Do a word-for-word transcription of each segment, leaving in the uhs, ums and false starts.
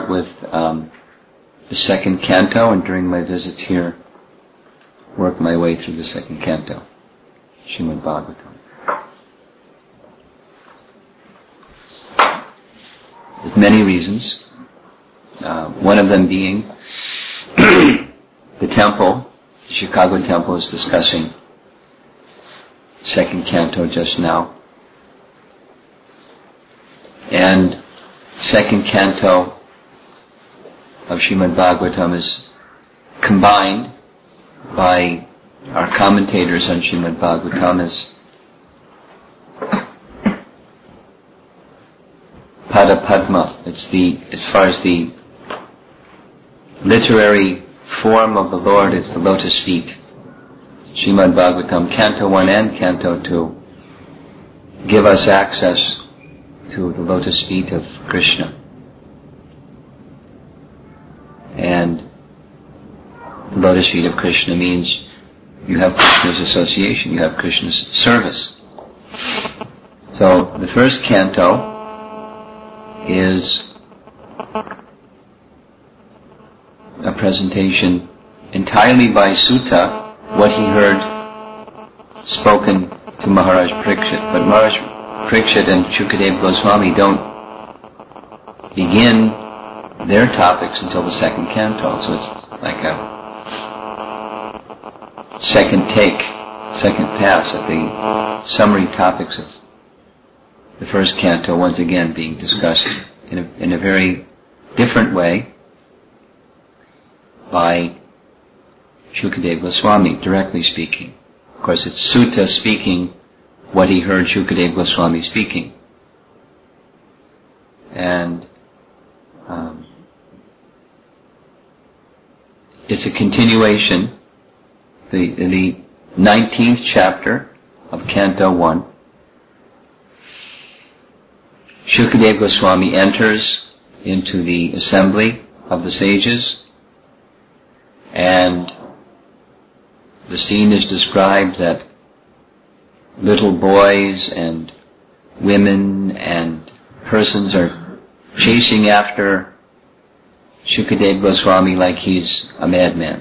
start with um, the second canto, and during my visits here, work my way through the second canto, Srimad Bhagavatam. With many reasons, uh, one of them being the temple, the Chicago temple is discussing second canto just now. And second canto of Srimad Bhagavatam is combined by our commentators on Srimad Bhagavatam as Pada Padma. It's the, as far as the literary form of the Lord, it's the lotus feet. Srimad Bhagavatam, Canto one and Canto two, give us access to the lotus feet of Krishna. And the lotus feet of Krishna means you have Krishna's association, you have Krishna's service. So the first canto is a presentation entirely by Sutta, what he heard spoken to Maharaj Parikshit. But Maharaj Parikshit and Shukadeva Goswami don't begin their topics until the second canto, so it's like a second take, second pass at the summary topics of the first canto, once again being discussed in a, in a very different way by Shukadeva Goswami, directly speaking. Of course, it's Sutta speaking what he heard Shukadeva Goswami speaking. And um, it's a continuation. The, the nineteenth chapter of Canto one, Shukadeva Goswami enters into the assembly of the sages, and the scene is described that little boys and women and persons are chasing after Shukadeva Goswami like he's a madman,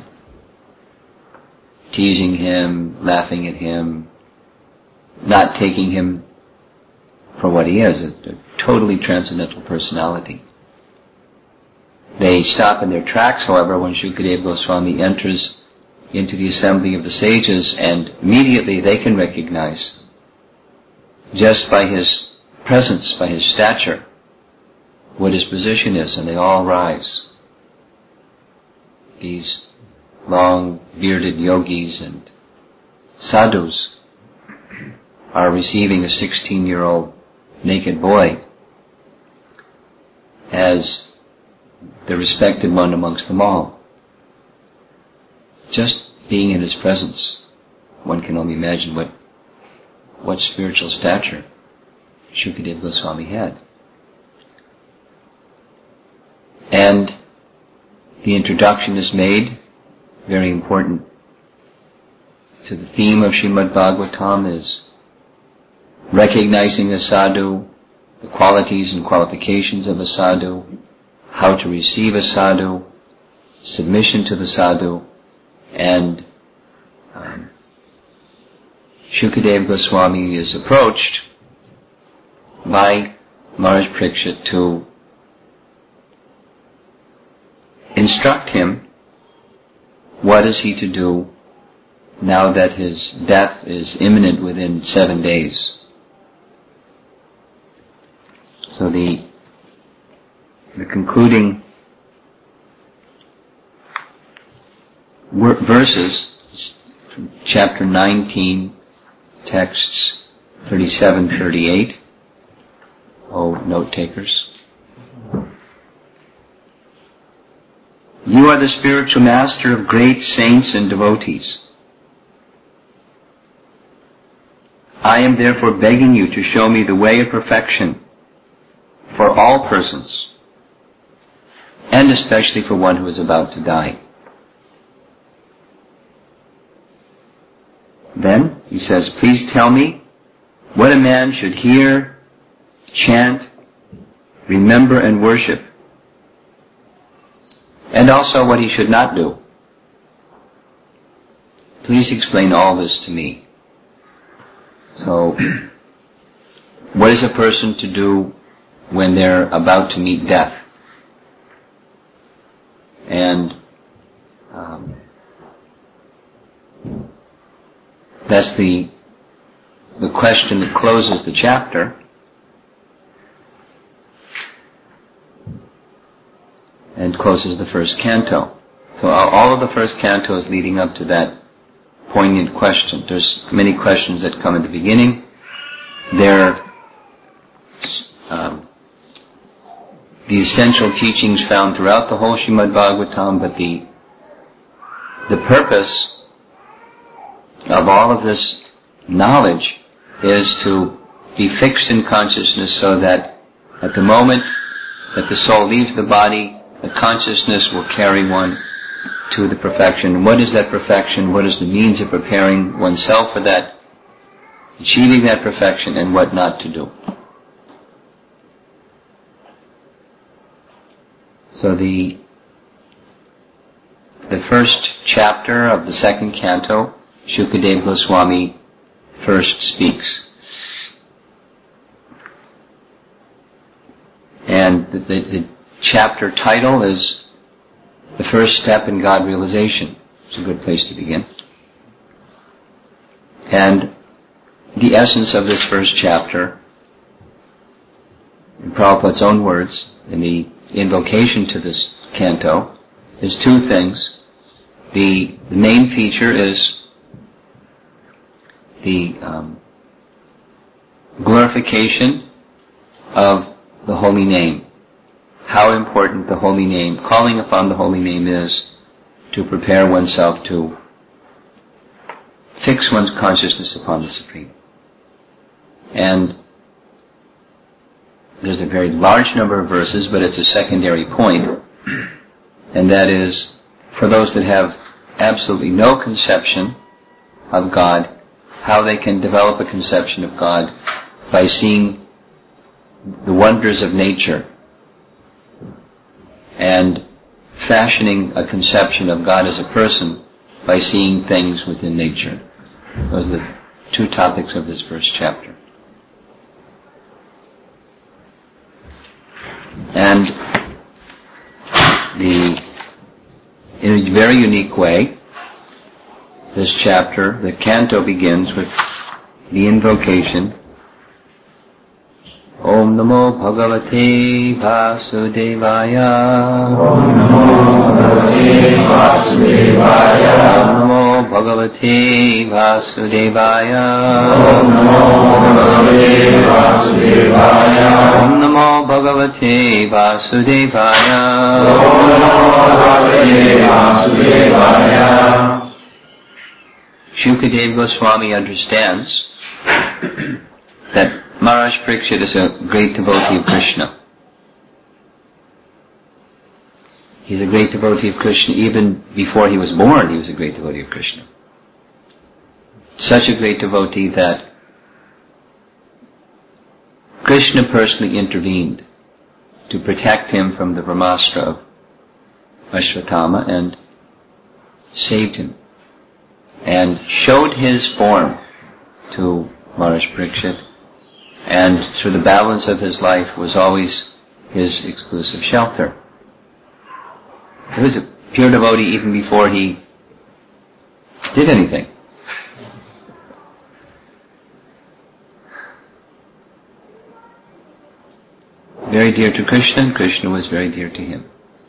teasing him, laughing at him, not taking him for what he is, a, a totally transcendental personality. They stop in their tracks, however, when Shukadeva Goswami enters into the assembly of the sages, and immediately they can recognize, just by his presence, by his stature, what his position is, and they all rise. These long bearded yogis and sadhus are receiving a sixteen-year-old naked boy as the respected one amongst them all. Just being in his presence, one can only imagine what what spiritual stature Shukadeva Goswami had. And the introduction is made, very important to the theme of Srimad Bhagavatam, is recognizing a sadhu, the qualities and qualifications of a sadhu, how to receive a sadhu, submission to the sadhu, and um, Shukadeva Goswami is approached by Maharaj Parikshit to instruct him what is he to do now that his death is imminent within seven days. So the the concluding verses, from chapter nineteen, texts thirty-seven, thirty-eight. Oh, note takers. You are the spiritual master of great saints and devotees. I am therefore begging you to show me the way of perfection for all persons, and especially for one who is about to die. Then, he says, please tell me what a man should hear, chant, remember, and worship and also what he should not do. Please explain all this to me. So, what is a person to do when they're about to meet death? And um, that's the the question that closes the chapter. And closes the first canto. So all of the first canto is leading up to that poignant question. There's many questions that come at the beginning. They're um, the essential teachings found throughout the whole Srimad Bhagavatam, but the the purpose of all of this knowledge is to be fixed in consciousness so that at the moment that the soul leaves the body, the consciousness will carry one to the perfection. What is that perfection? What is the means of preparing oneself for that, achieving that perfection, and what not to do? So the the first chapter of the second canto, Shukadeva Goswami first speaks. And the, the, the chapter title is The First Step in God Realization. It's a good place to begin. And the essence of this first chapter, in Prabhupada's own words, in the invocation to this canto, is two things. The, the main feature is the um, glorification of the holy name. How important the holy name, calling upon the holy name is to prepare oneself to fix one's consciousness upon the Supreme. And there's a very large number of verses, but it's a secondary point, and that is, for those that have absolutely no conception of God, how they can develop a conception of God by seeing the wonders of nature and fashioning a conception of God as a person by seeing things within nature. Those are the two topics of this first chapter. And the, in a very unique way, this chapter, the canto begins with the invocation, Om Namo Bhagavate Vasudevaya. Om Namo Bhagavate Vasudevaya. Om Namo Bhagavate Vasudevaya. Om Namo Bhagavate Vasudevaya. Om Namo Bhagavate Vasudevaya. Om Namo Bhagavate Vasudevaya. Shukadeva Goswami understands that Maharaj Parikshit is a great devotee of Krishna. He's a great devotee of Krishna. Even before he was born, he was a great devotee of Krishna. Such a great devotee that Krishna personally intervened to protect him from the Brahmastra of Ashwatthama and saved him, and showed his form to Maharaj Parikshit, and through the balance of his life was always his exclusive shelter. He was a pure devotee even before he did anything. Very dear to Krishna, and Krishna was very dear to him.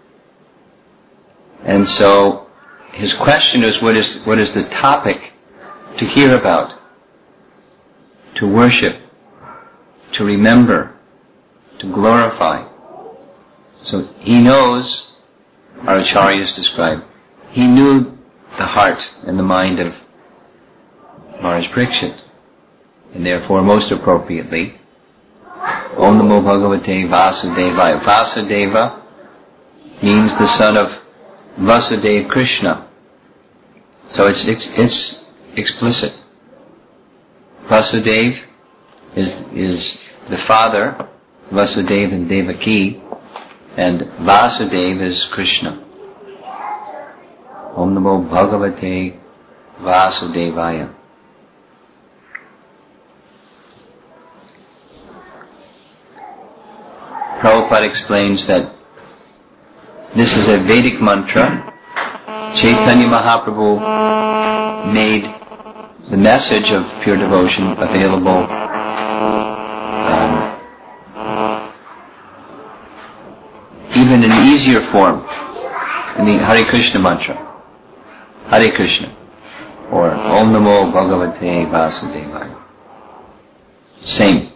And so his question is, what is what is the topic to hear about, to worship, to remember, to glorify? So he knows, our acharyas describe, he knew the heart and the mind of Maharaj Parikshit, and therefore most appropriately, Om Namo Bhagavate Vasudevaya. Vasudeva means the son of Vasudeva Krishna. So it's, it's, it's explicit. Vasudeva is, is the father, Vasudeva and Devaki, and Vasudeva is Krishna. Om Namo Bhagavate Vasudevaya. Prabhupada explains that this is a Vedic mantra. Chaitanya Mahaprabhu made the message of pure devotion available um, even in easier form in the Hare Krishna mantra. Hare Krishna, or Om Namo Bhagavate Vasudevaya. Same.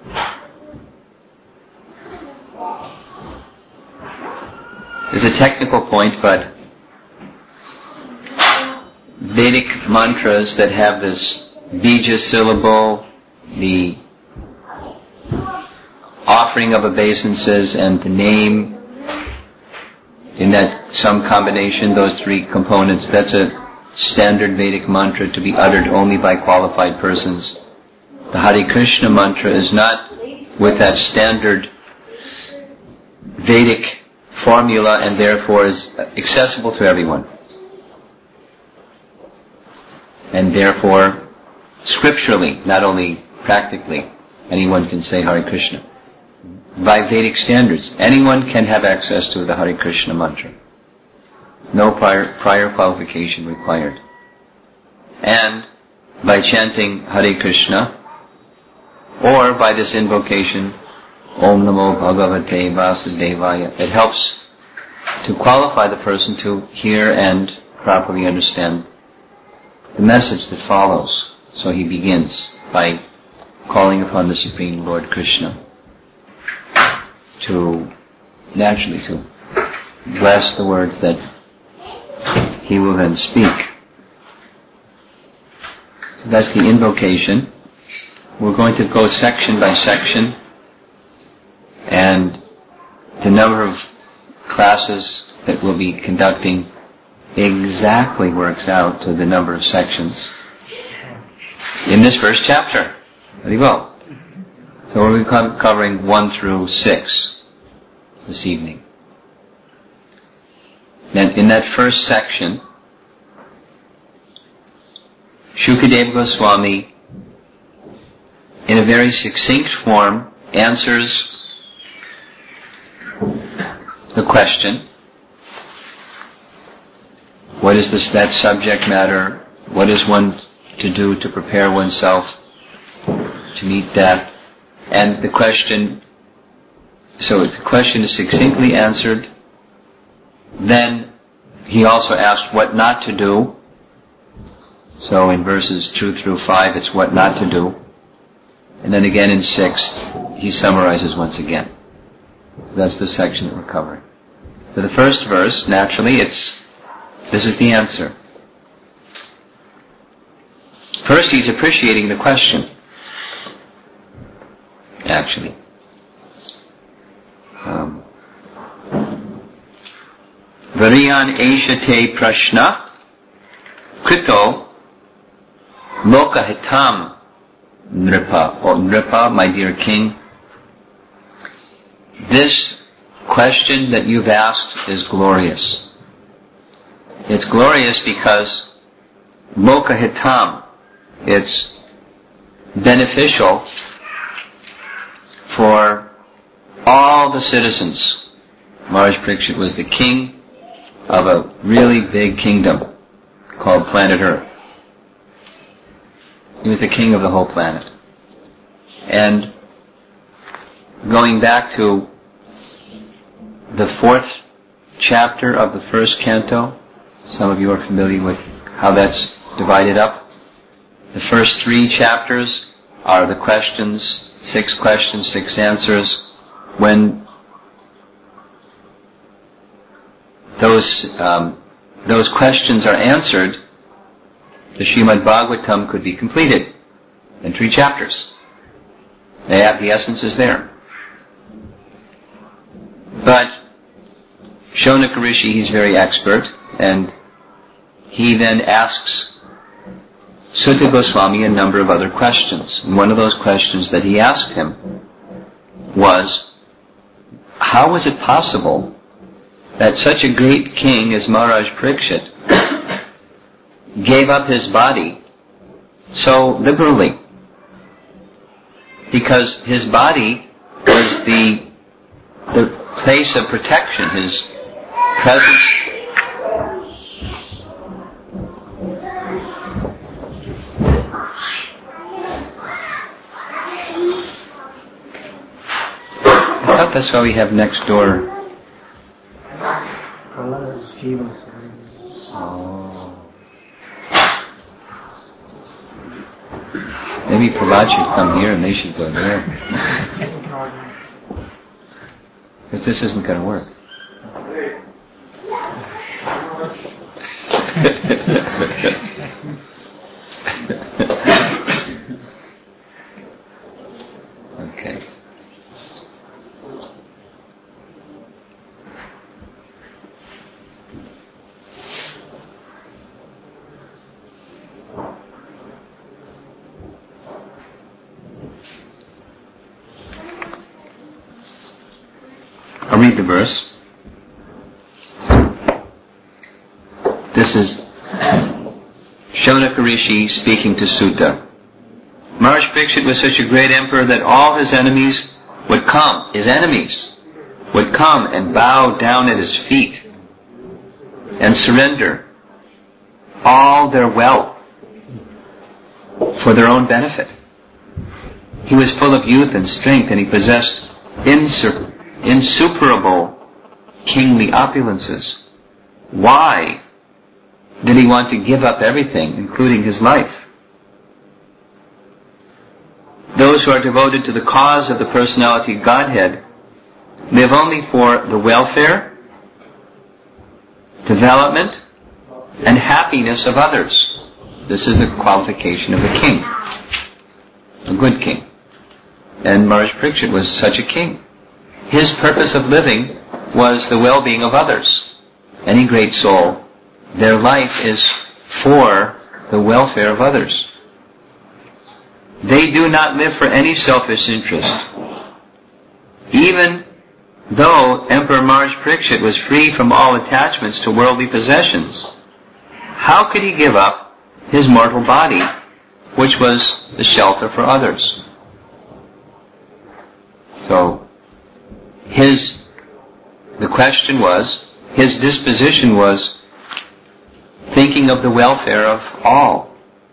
There's a technical point, but Vedic mantras that have this bija syllable, the offering of obeisances, and the name, in that some combination, those three components, that's a standard Vedic mantra to be uttered only by qualified persons. The Hare Krishna mantra is not with that standard Vedic formula and therefore is accessible to everyone. And therefore, scripturally, not only practically, anyone can say Hare Krishna. By Vedic standards, anyone can have access to the Hare Krishna mantra. No prior, prior qualification required. And by chanting Hare Krishna, or by this invocation, Om Namo Bhagavate Vasudevaya, it helps to qualify the person to hear and properly understand the message that follows. So he begins by calling upon the Supreme Lord Krishna to, naturally to bless the words that he will then speak. So that's the invocation. We're going to go section by section, and the number of classes that we'll be conducting exactly works out to the number of sections in this first chapter. Very well. So we'll be covering one through six this evening. Then in that first section, Shukadeva Goswami, in a very succinct form, answers the question, what is this, that subject matter? What is one to do to prepare oneself to meet death? And the question, so the question is succinctly answered. Then he also asked what not to do. So in verses two through five, it's what not to do. And then again in six, he summarizes once again. That's the section that we're covering. So the first verse, naturally, it's, this is the answer. First, he's appreciating the question. Actually. Um, Variyan Eshate Prashna Krito Lokahitam Nripa, or Nripa, my dear king. This question that you've asked is glorious. It's glorious because Lokahitam, it's beneficial for all the citizens. Maharaj Parikshit was the king of a really big kingdom called planet Earth. He was the king of the whole planet. And going back to the fourth chapter of the first canto, some of you are familiar with how that's divided up. The first three chapters are the questions, six questions, six answers. When those um, those questions are answered, the Srimad Bhagavatam could be completed in three chapters. They have, the essence is there. But Shonaka Rishi, he's very expert, and he then asks Sutta Goswami a number of other questions. And one of those questions that he asked him was, how was it possible that such a great king as Maharaj Parikshit gave up his body so liberally, because his body was the the place of protection, his presence. I thought that's why we have next door. Oh. Maybe Prahlad should come here and they should go there. Because this isn't going to work. Okay. I'll read the verse. This is Shaunaka Rishi speaking to Sutta. Maharaj Parikshit was such a great emperor that all his enemies would come, his enemies would come and bow down at his feet and surrender all their wealth for their own benefit. He was full of youth and strength, and he possessed insur- insuperable kingly opulences. Why did he want to give up everything, including his life? Those who are devoted to the cause of the personality of Godhead live only for the welfare, development, and happiness of others. This is the qualification of a king, a good king. And Maharaj Parikshit was such a king. His purpose of living was the well-being of others. Any great soul, their life is for the welfare of others. They do not live for any selfish interest. Even though Emperor Maharaj Parikshit was free from all attachments to worldly possessions, how could he give up his mortal body, which was the shelter for others? So, his, the question was, his disposition was thinking of the welfare of all.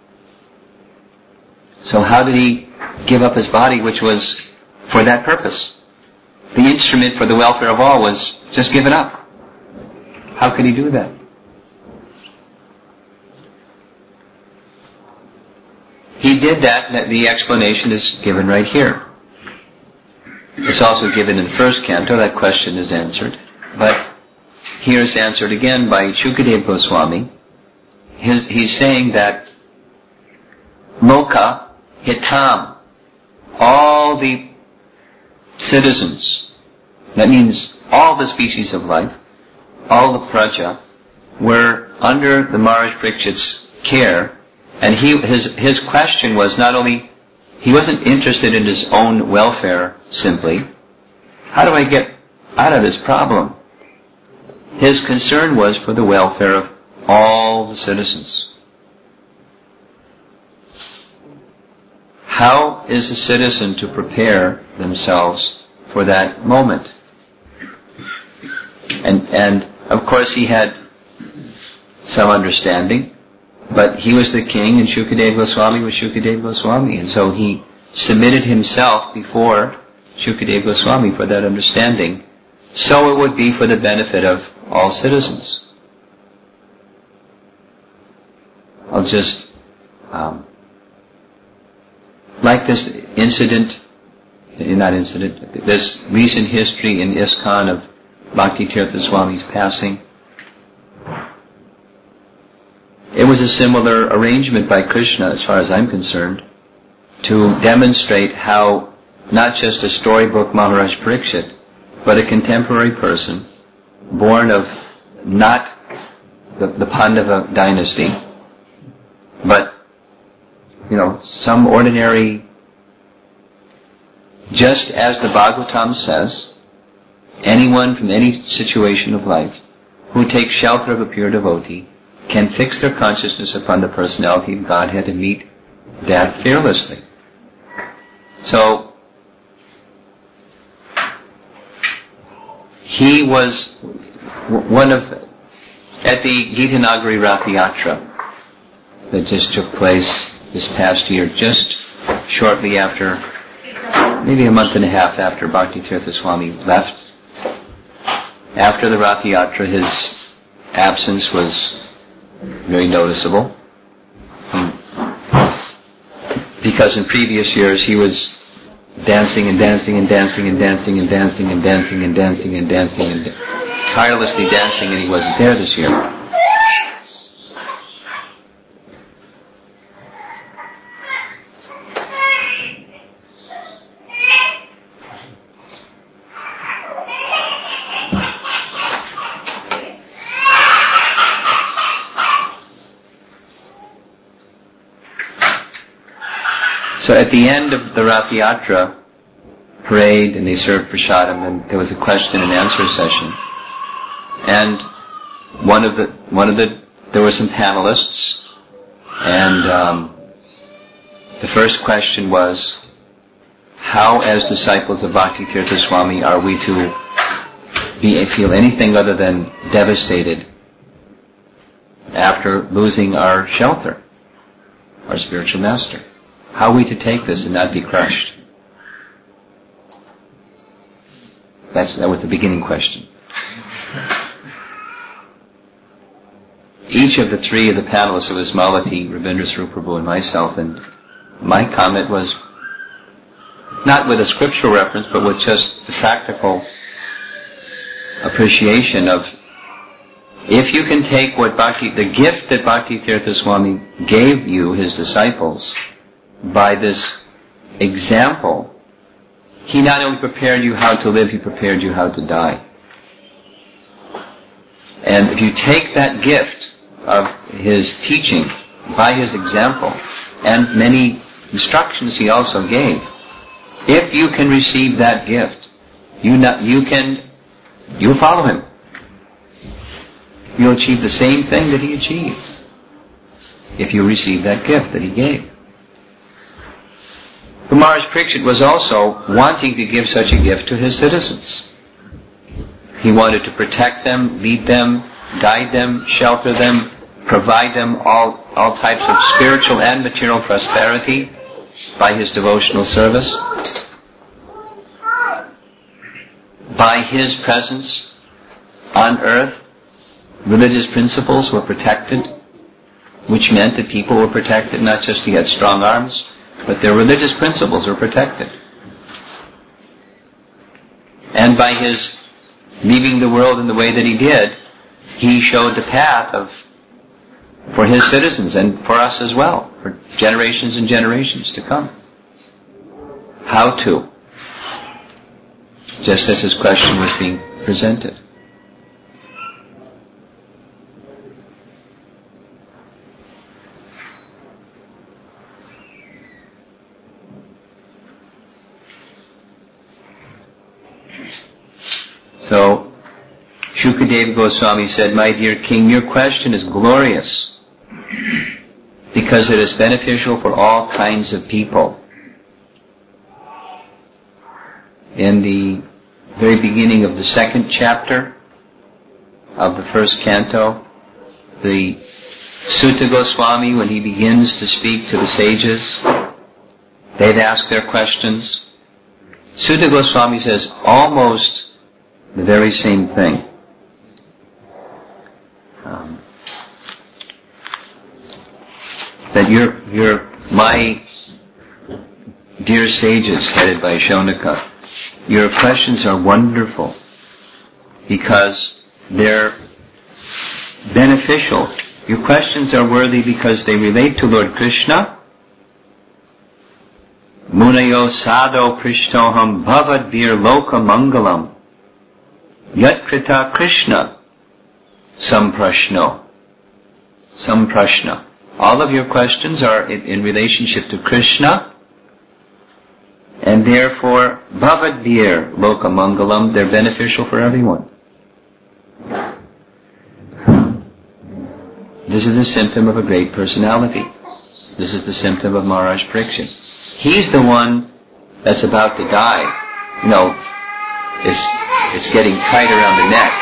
So how did he give up his body, which was for that purpose? The instrument for the welfare of all was just given up. How could he do that? He did that, and the explanation is given right here. It's also given in the first canto, that question is answered. But here is answered again by Shukadeva Goswami. His, he's saying that Loka Hitam, all the citizens, that means all the species of life, all the praja, were under the Maharaj Parikshit's care, and he, his, his question was not only, he wasn't interested in his own welfare simply. How do I get out of this problem? His concern was for the welfare of all the citizens. How is a citizen to prepare themselves for that moment? And, and of course he had some understanding, but he was the king and Shukadeva Goswami was Shukadeva Goswami, and so he submitted himself before Shukadeva Goswami for that understanding, so it would be for the benefit of all citizens. I'll just, um, like this incident, not incident, this recent history in ISKCON of Bhakti Tirtha Swami's passing. It was a similar arrangement by Krishna, as far as I'm concerned, to demonstrate how not just a storybook Maharaj Parikshit, but a contemporary person, born of not the, the Pandava dynasty, but, you know, some ordinary, just as the Bhagavatam says, anyone from any situation of life who takes shelter of a pure devotee can fix their consciousness upon the personality of Godhead and meet that fearlessly. So, he was one of, at the Gita Nagari Rath Yatra that just took place this past year, just shortly after, maybe a month and a half after Bhakti Tirtha Swami left. After the Rath Yatra, his absence was very noticeable. Because in previous years he was dancing and dancing and dancing and dancing and dancing and dancing and dancing and dancing and tirelessly dancing, and he wasn't there this year. So at the end of the Rath Yatra parade, and they served prasadam, and there was a question and answer session. And one of the, one of the, there were some panelists, and um, the first question was, how as disciples of Bhakti Tirtha Swami are we to be, feel anything other than devastated after losing our shelter, our spiritual master? How are we to take this and not be crushed? That's, that was the beginning question. Each of the three of the panelists, it was Malati, Rabindra Swarup Prabhu, and myself, and my comment was not with a scriptural reference, but with just the practical appreciation of, if you can take what Bhakti, the gift that Bhakti Tirtha Swami gave you, his disciples, by this example, he not only prepared you how to live, he prepared you how to die. And if you take that gift of his teaching by his example, and many instructions he also gave, if you can receive that gift, you not, you can, you'll follow him. You'll achieve the same thing that he achieved if you receive that gift that he gave. Maharaj Parikshit was also wanting to give such a gift to his citizens. He wanted to protect them, lead them, guide them, shelter them, provide them all, all types of spiritual and material prosperity by his devotional service. By his presence on earth, religious principles were protected, which meant that people were protected, not just he had strong arms, but their religious principles were protected. And by his leaving the world in the way that he did, he showed the path of, for his citizens and for us as well, for generations and generations to come. How to? Just as his question was being presented. So, Shukadeva Goswami said, "My dear king, your question is glorious because it is beneficial for all kinds of people." In the very beginning of the second chapter of the first canto, the Sutta Goswami, when he begins to speak to the sages, they've asked their questions. Sutta Goswami says almost the very same thing. Um, that you're, you're, my dear sages headed by Shonaka, your questions are wonderful because they're beneficial. Your questions are worthy because they relate to Lord Krishna. Munayo sadho prishtoham bhavad vir loka mangalam yat krita Krishna samprashno. Samprashna. All of your questions are in, in relationship to Krishna, and therefore bhavad vir loka mangalam, they're beneficial for everyone. The This is a symptom of a great personality. This is the symptom of Maharaj Parikshit. He's the one that's about to die. You know, it's, it's getting tight around the neck.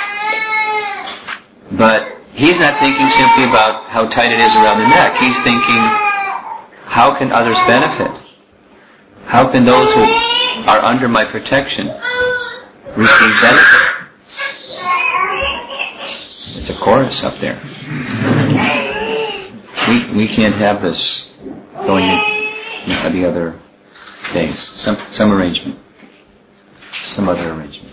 But he's not thinking simply about how tight it is around the neck. He's thinking, how can others benefit? How can those who are under my protection receive benefit? It's a chorus up there. We we can't have this going in the other days. Some some arrangement. Some other arrangement.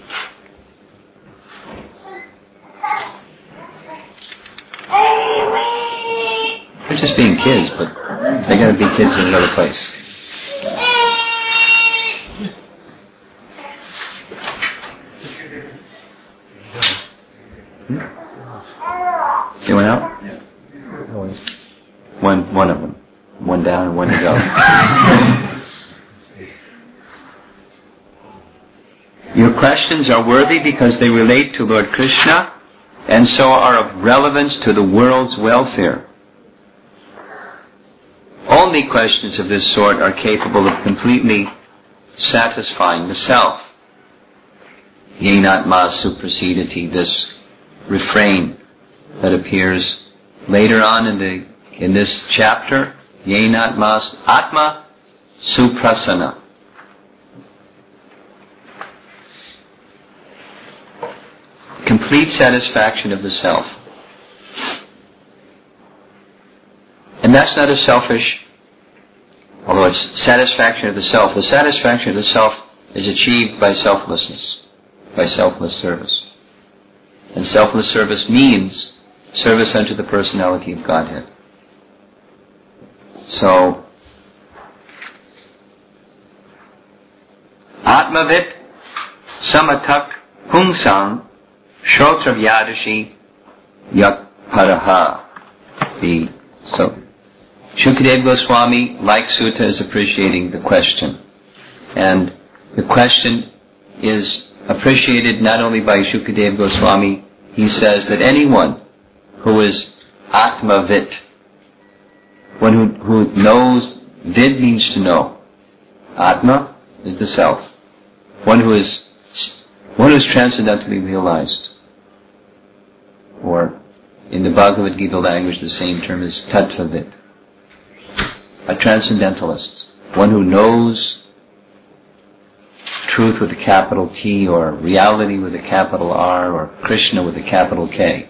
They're just being kids, but they gotta be kids in another place. Hmm? They went out? One, one of them. One down and one to go. Your questions are worthy because they relate to Lord Krishna and so are of relevance to the world's welfare. Only questions of this sort are capable of completely satisfying the self. Yenatma suprasidati, this refrain that appears later on in the in this chapter, Yenatma atma suprasana. Complete satisfaction of the self. And that's not a selfish, although it's satisfaction of the self. The satisfaction of the self is achieved by selflessness, by selfless service. And selfless service means service unto the personality of Godhead. So, Atmavit samatak pungsang shotravyadashi yak paraha. The, so, Shukadeva Goswami, like Sutta, is appreciating the question. And the question is appreciated not only by Shukadeva Goswami. He says that anyone who is Atmavit, one who, who knows, vid means to know. Atma is the self. One who is, one who is transcendentally realized. Or, in the Bhagavad Gita language, the same term is Tattvavit. A transcendentalist. One who knows truth with a capital T, or reality with a capital R, or Krishna with a capital K.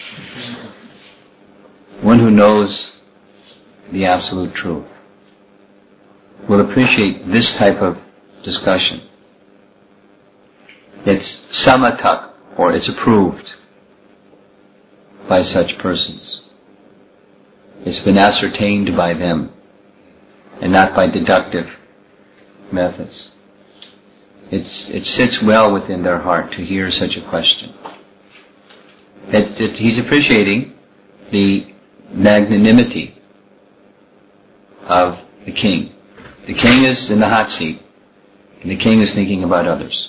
One who knows the absolute truth will appreciate this type of discussion. It's samatak, or it's approved by such persons. It's been ascertained by them, and not by deductive methods. It's, it sits well within their heart to hear such a question. It, it, he's appreciating the magnanimity of the king. The king is in the hot seat, and the king is thinking about others.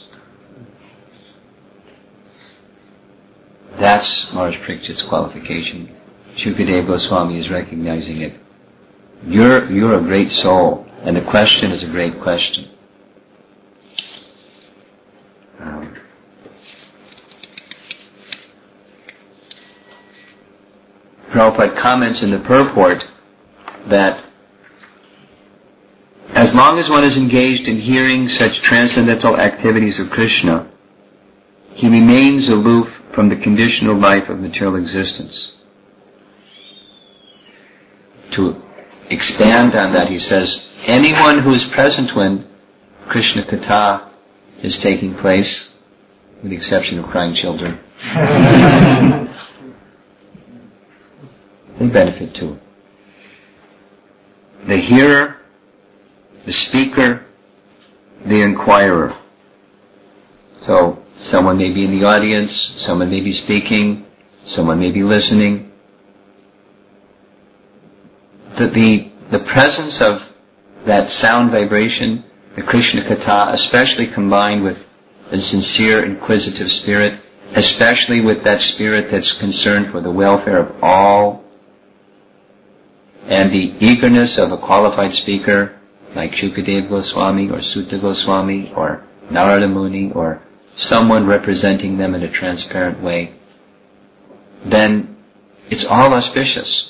That's Maharaj Parikshit's qualification. Shukadeva Goswami is recognizing it. You're, you're a great soul, and the question is a great question. Um, Prabhupada comments in the purport that as long as one is engaged in hearing such transcendental activities of Krishna, he remains aloof from the conditional life of material existence. To expand on that, he says, anyone who is present when Krishna Katha is taking place, with the exception of crying children, they benefit too. The hearer, the speaker, the inquirer. So, someone may be in the audience, someone may be speaking, someone may be listening. The, the, the presence of that sound vibration, the Krishna Katha, especially combined with a sincere, inquisitive spirit, especially with that spirit that's concerned for the welfare of all And the eagerness of a qualified speaker like Shukadeva Goswami or Sutta Goswami or Narada Muni or someone representing them in a transparent way, then it's all auspicious.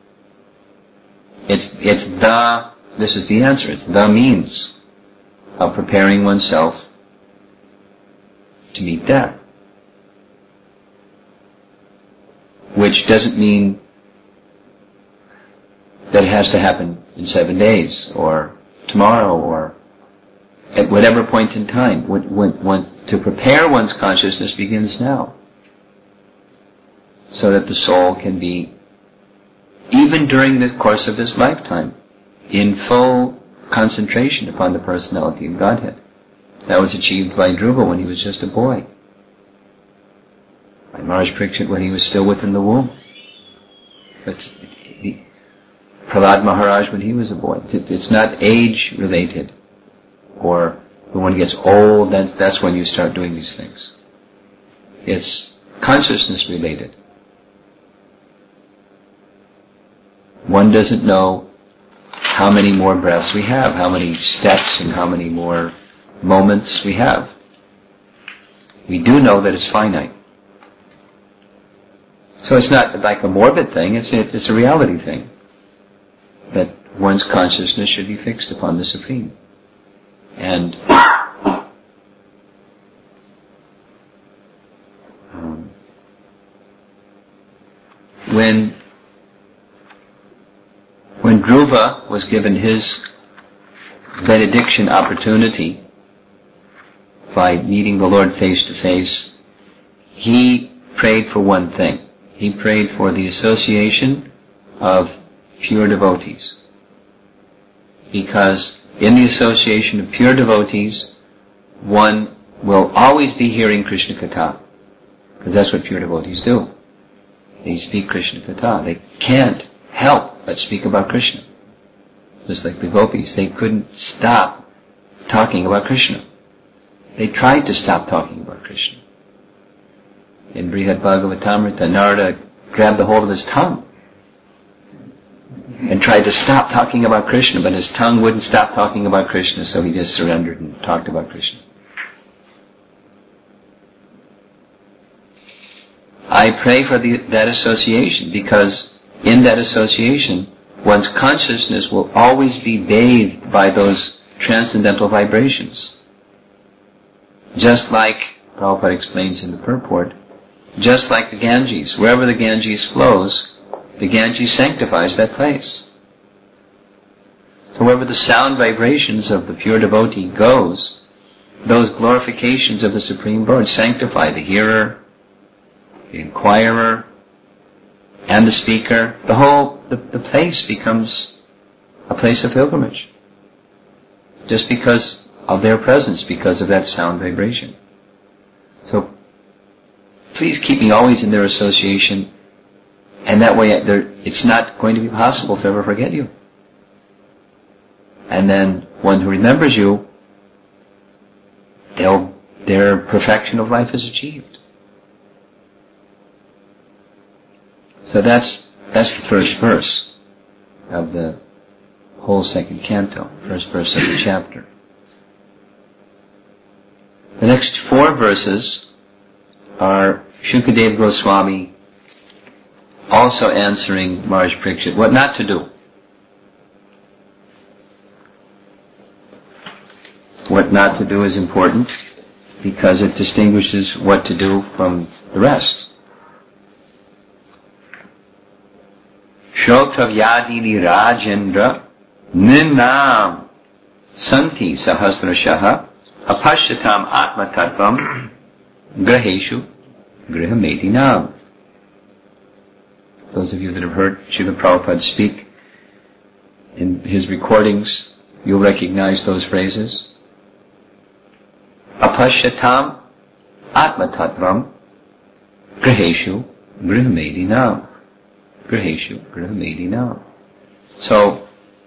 It's, it's the, this is the answer, it's the means of preparing oneself to meet death. Which doesn't mean that it has to happen in seven days or tomorrow or at whatever point in time. When, when, when, to prepare one's consciousness begins now, so that the soul can be, even during the course of this lifetime, in full concentration upon the personality of Godhead. That was achieved by Dhruva when he was just a boy, by Maharaj Parikshit when he was still within the womb, but the, Prahlad Maharaj when he was a boy. It's not age related, or when one gets old, that's, that's when you start doing these things. It's consciousness related. One doesn't know how many more breaths we have, how many steps and how many more moments we have. We do know that it's finite. So it's not like a morbid thing, it's a, it's a reality thing. That one's consciousness should be fixed upon the Supreme. And um, when when Dhruva was given his benediction opportunity by meeting the Lord face to face, he prayed for one thing. He prayed for the association of pure devotees. Because in the association of pure devotees, one will always be hearing Krishna Katha. Because that's what pure devotees do. They speak Krishna Katha. They can't help but speak about Krishna. Just like the gopis, they couldn't stop talking about Krishna. They tried to stop talking about Krishna. In Brihad Bhagavatamrita, Narada grabbed the hold of his tongue and tried to stop talking about Krishna, but his tongue wouldn't stop talking about Krishna, so he just surrendered and talked about Krishna. I pray for the, that association, because in that association, one's consciousness will always be bathed by those transcendental vibrations. Just like Prabhupada explains in the purport, just like the Ganges, wherever the Ganges flows, the Ganges sanctifies that place. So wherever the sound vibrations of the pure devotee goes, those glorifications of the Supreme Lord sanctify the hearer, the inquirer, and the speaker. The whole, the, the place becomes a place of pilgrimage. Just because of their presence, because of that sound vibration. So, please keep me always in their association, and that way it's not going to be possible to ever forget you. And then one who remembers you, they'll, their perfection of life is achieved. So that's that's the first verse of the whole second canto, first verse of the chapter. The next four verses are Shukadeva Goswami also answering Maharaj Parikshit what not to do. What not to do is important because it distinguishes what to do from the rest. Shrotavyadini Rajendra Ninam Santi Sahasrashaha Apashyatam Atma Tattvam Graheshu Grihamedinam. Those of you that have heard Srila Prabhupada speak in his recordings, you'll recognize those phrases. Apashyatam Atma Tattvam Graheshu Grihamedinam. Graheshu Grihamedinam. So,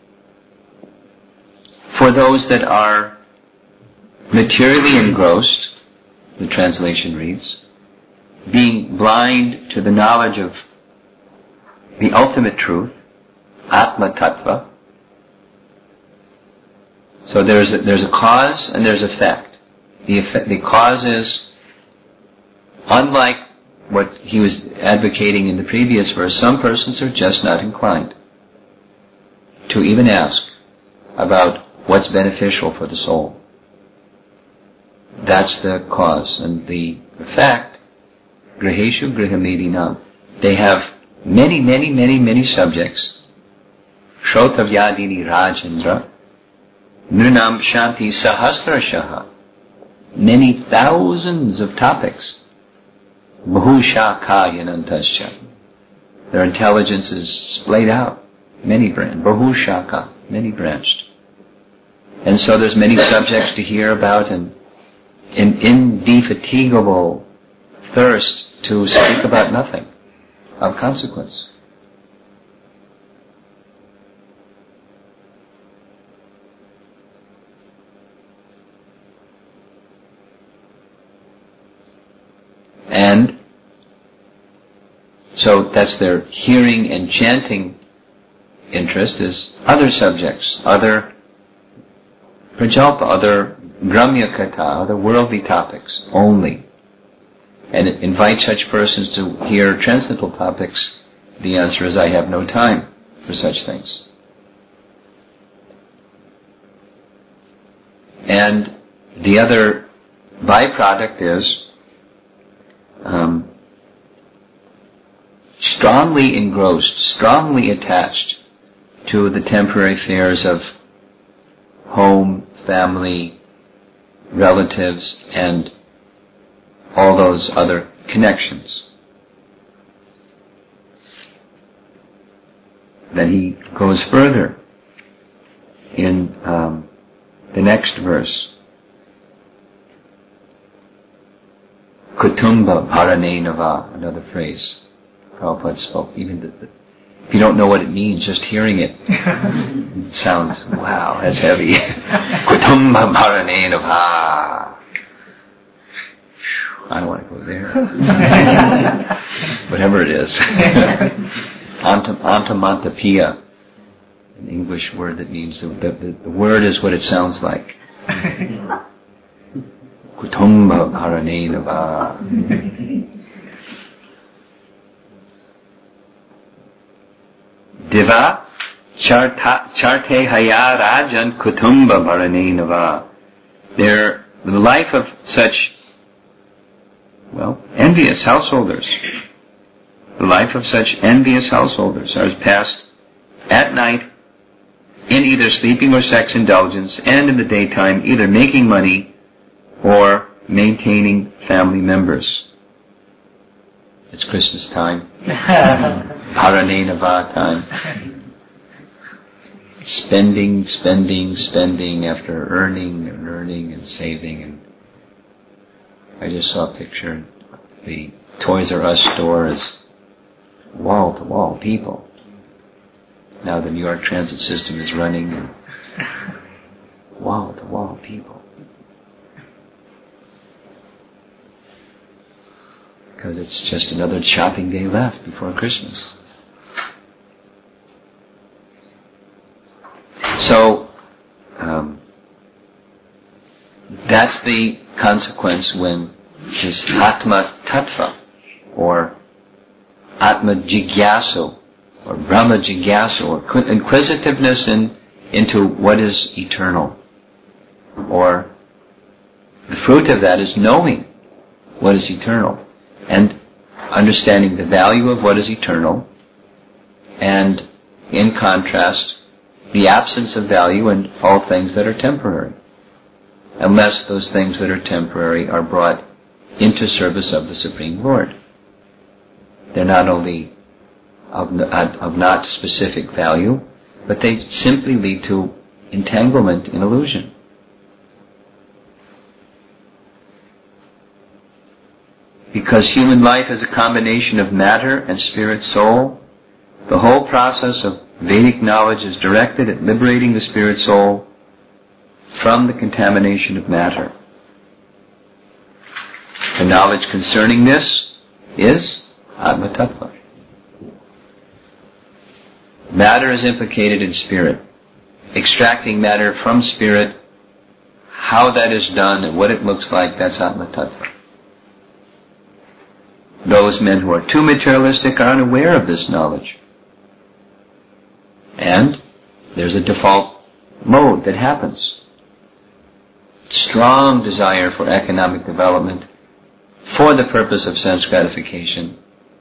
for those that are materially engrossed, the translation reads, being blind to the knowledge of the ultimate truth, Atma Tattva. So there's a, there's a cause and there's effect. The effect, the cause is, unlike what he was advocating in the previous verse, some persons are just not inclined to even ask about what's beneficial for the soul. That's the cause. And the effect, griheshu grihamedinam, they have many, many, many, many subjects. Shrotavyadini Rajendra, Nrinam Shanti Sahasrashaha, many thousands of topics. Bahushaka Yanantasya, their intelligence is splayed out, many branched. Bahushaka, many branched. And so there's many subjects to hear about, and an indefatigable thirst to speak about nothing of consequence. And so that's their hearing and chanting interest, is other subjects, other prajalpa, other gramya katha, other worldly topics only. And invite such persons to hear transcendental topics. The answer is, I have no time for such things. And the other byproduct is um, strongly engrossed, strongly attached to the temporary affairs of home, family, relatives, and all those other connections. Then he goes further in um, the next verse. Kutumba Bharanenava, another phrase Prabhupada spoke. Even the, the, if you don't know what it means, just hearing it, it sounds, wow, that's heavy. Kutumba Bharanenava. I don't want to go there. Whatever it is. Antamantapia, an English word that means, the, the, the word is what it sounds like. Kutumba Bharanenava. Diva Charte Haya Rajan Kutumba Bharanenava. They're the life of such, well, envious householders. The life of such envious householders are passed at night in either sleeping or sex indulgence, and in the daytime either making money or maintaining family members. It's Christmas time. Bharanenava time. Spending, spending, spending after earning and earning and saving. And I just saw a picture. The Toys R Us store is wall-to-wall people. Now the New York Transit system is running, and wall-to-wall people. Because it's just another shopping day left before Christmas. So, um, that's the consequence when this Atma Tattva, or Atma Jigyasu, or Brahma Jigyasu, or inquisitiveness in, into what is eternal. Or the fruit of that is knowing what is eternal, and understanding the value of what is eternal, and in contrast, the absence of value in all things that are temporary, unless those things that are temporary are brought into service of the Supreme Lord. They're not only of, of not specific value, but they simply lead to entanglement in illusion. Because human life is a combination of matter and spirit soul, the whole process of Vedic knowledge is directed at liberating the spirit soul from the contamination of matter. The knowledge concerning this is Atma Tattva. Matter is implicated in spirit. Extracting matter from spirit, how that is done and what it looks like, that's Atma Tattva. Those men who are too materialistic are unaware of this knowledge. And there's a default mode that happens. Strong desire for economic development for the purpose of sense gratification,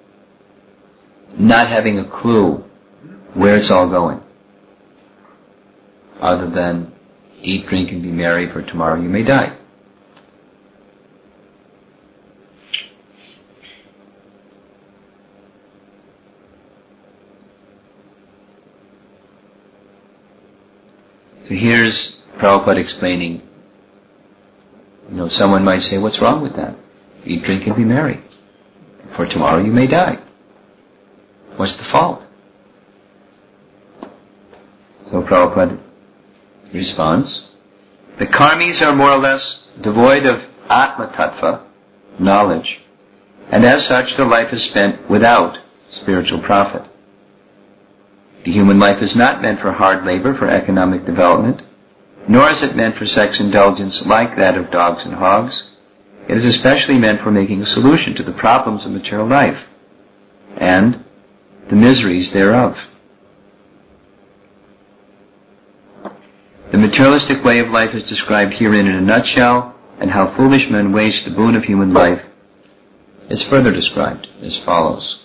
not having a clue where it's all going, other than eat, drink, and be merry, for tomorrow you may die. So here's Prabhupada explaining, you know, someone might say, what's wrong with that? Eat, drink, and be merry, for tomorrow you may die. What's the fault? So Prabhupada responds, the karmis are more or less devoid of Atma Tattva, knowledge, and as such their life is spent without spiritual profit. The human life is not meant for hard labor, for economic development, nor is it meant for sex indulgence like that of dogs and hogs. It is especially meant for making a solution to the problems of material life and the miseries thereof. The materialistic way of life is described herein in a nutshell, and how foolish men waste the boon of human life is further described as follows.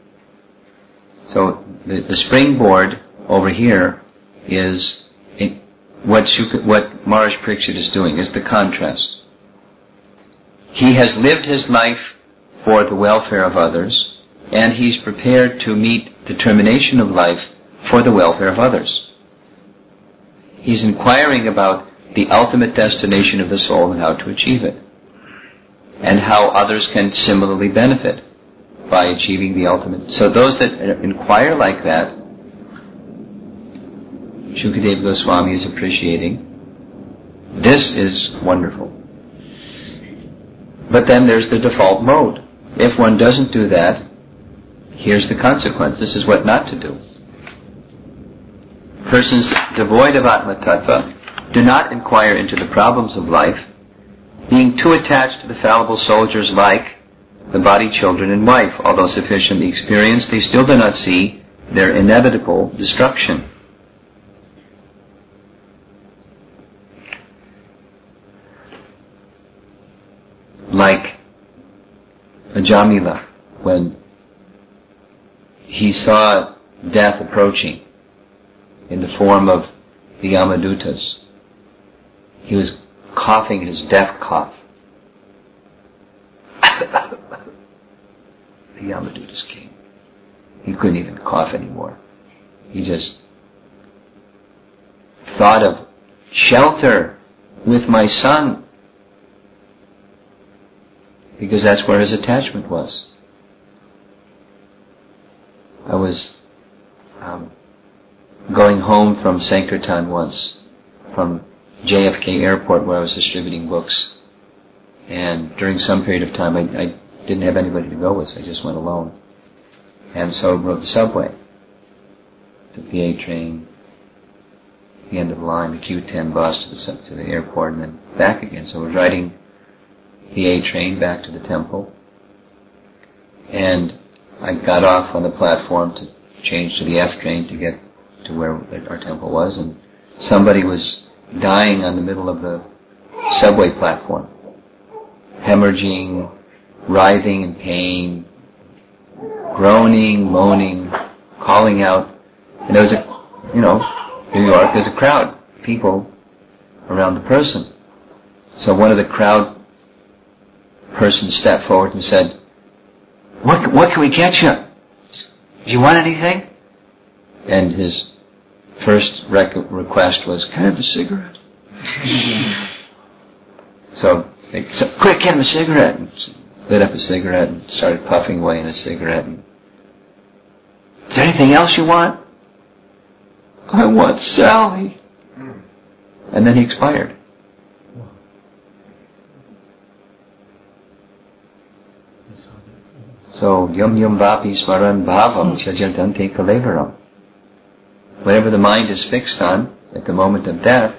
So the, the springboard over here is in, what, Shukra, what Maharaj Parikshit is doing, is the contrast. He has lived his life for the welfare of others, and he's prepared to meet the termination of life for the welfare of others. He's inquiring about the ultimate destination of the soul and how to achieve it, and how others can similarly benefit by achieving the ultimate. So those that inquire like that, Shukadeva Goswami is appreciating. This is wonderful. But then there's the default mode. If one doesn't do that, here's the consequence. This is what not to do. Persons devoid of Atma Tattva do not inquire into the problems of life, being too attached to the fallible soldiers like the body, children, and wife. Although sufficiently experienced, they still do not see their inevitable destruction. Like Ajamila, when he saw death approaching in the form of the Yamadutas, he was coughing his death cough. The Yamadutas came. He couldn't even cough anymore. He just thought of shelter with my son, because that's where his attachment was. I was um, going home from Sankirtan once, from J F K Airport, where I was distributing books, and during some period of time I, I didn't have anybody to go with, so I just went alone. And so I rode the subway, took the A train, the end of the line, the Q ten bus to the, to the airport, and then back again. So I was riding the A train back to the temple, and I got off on the platform to change to the F train to get to where our temple was, and somebody was dying on the middle of the subway platform, hemorrhaging, writhing in pain, groaning, moaning, calling out. And there was a, you know, New York, there's a crowd of people around the person. So one of the crowd persons stepped forward and said, What, what can we get you? Do you want anything? And his first rec- request was, can I have a cigarette? So they said, quick, get him a cigarette. And lit up a cigarette and started puffing away in a cigarette. And, is there anything else you want? I want Sally. And then he expired. So, yum yum vapi smaran bhavam chajantante kalevaram. whatever the mind is fixed on at the moment of death,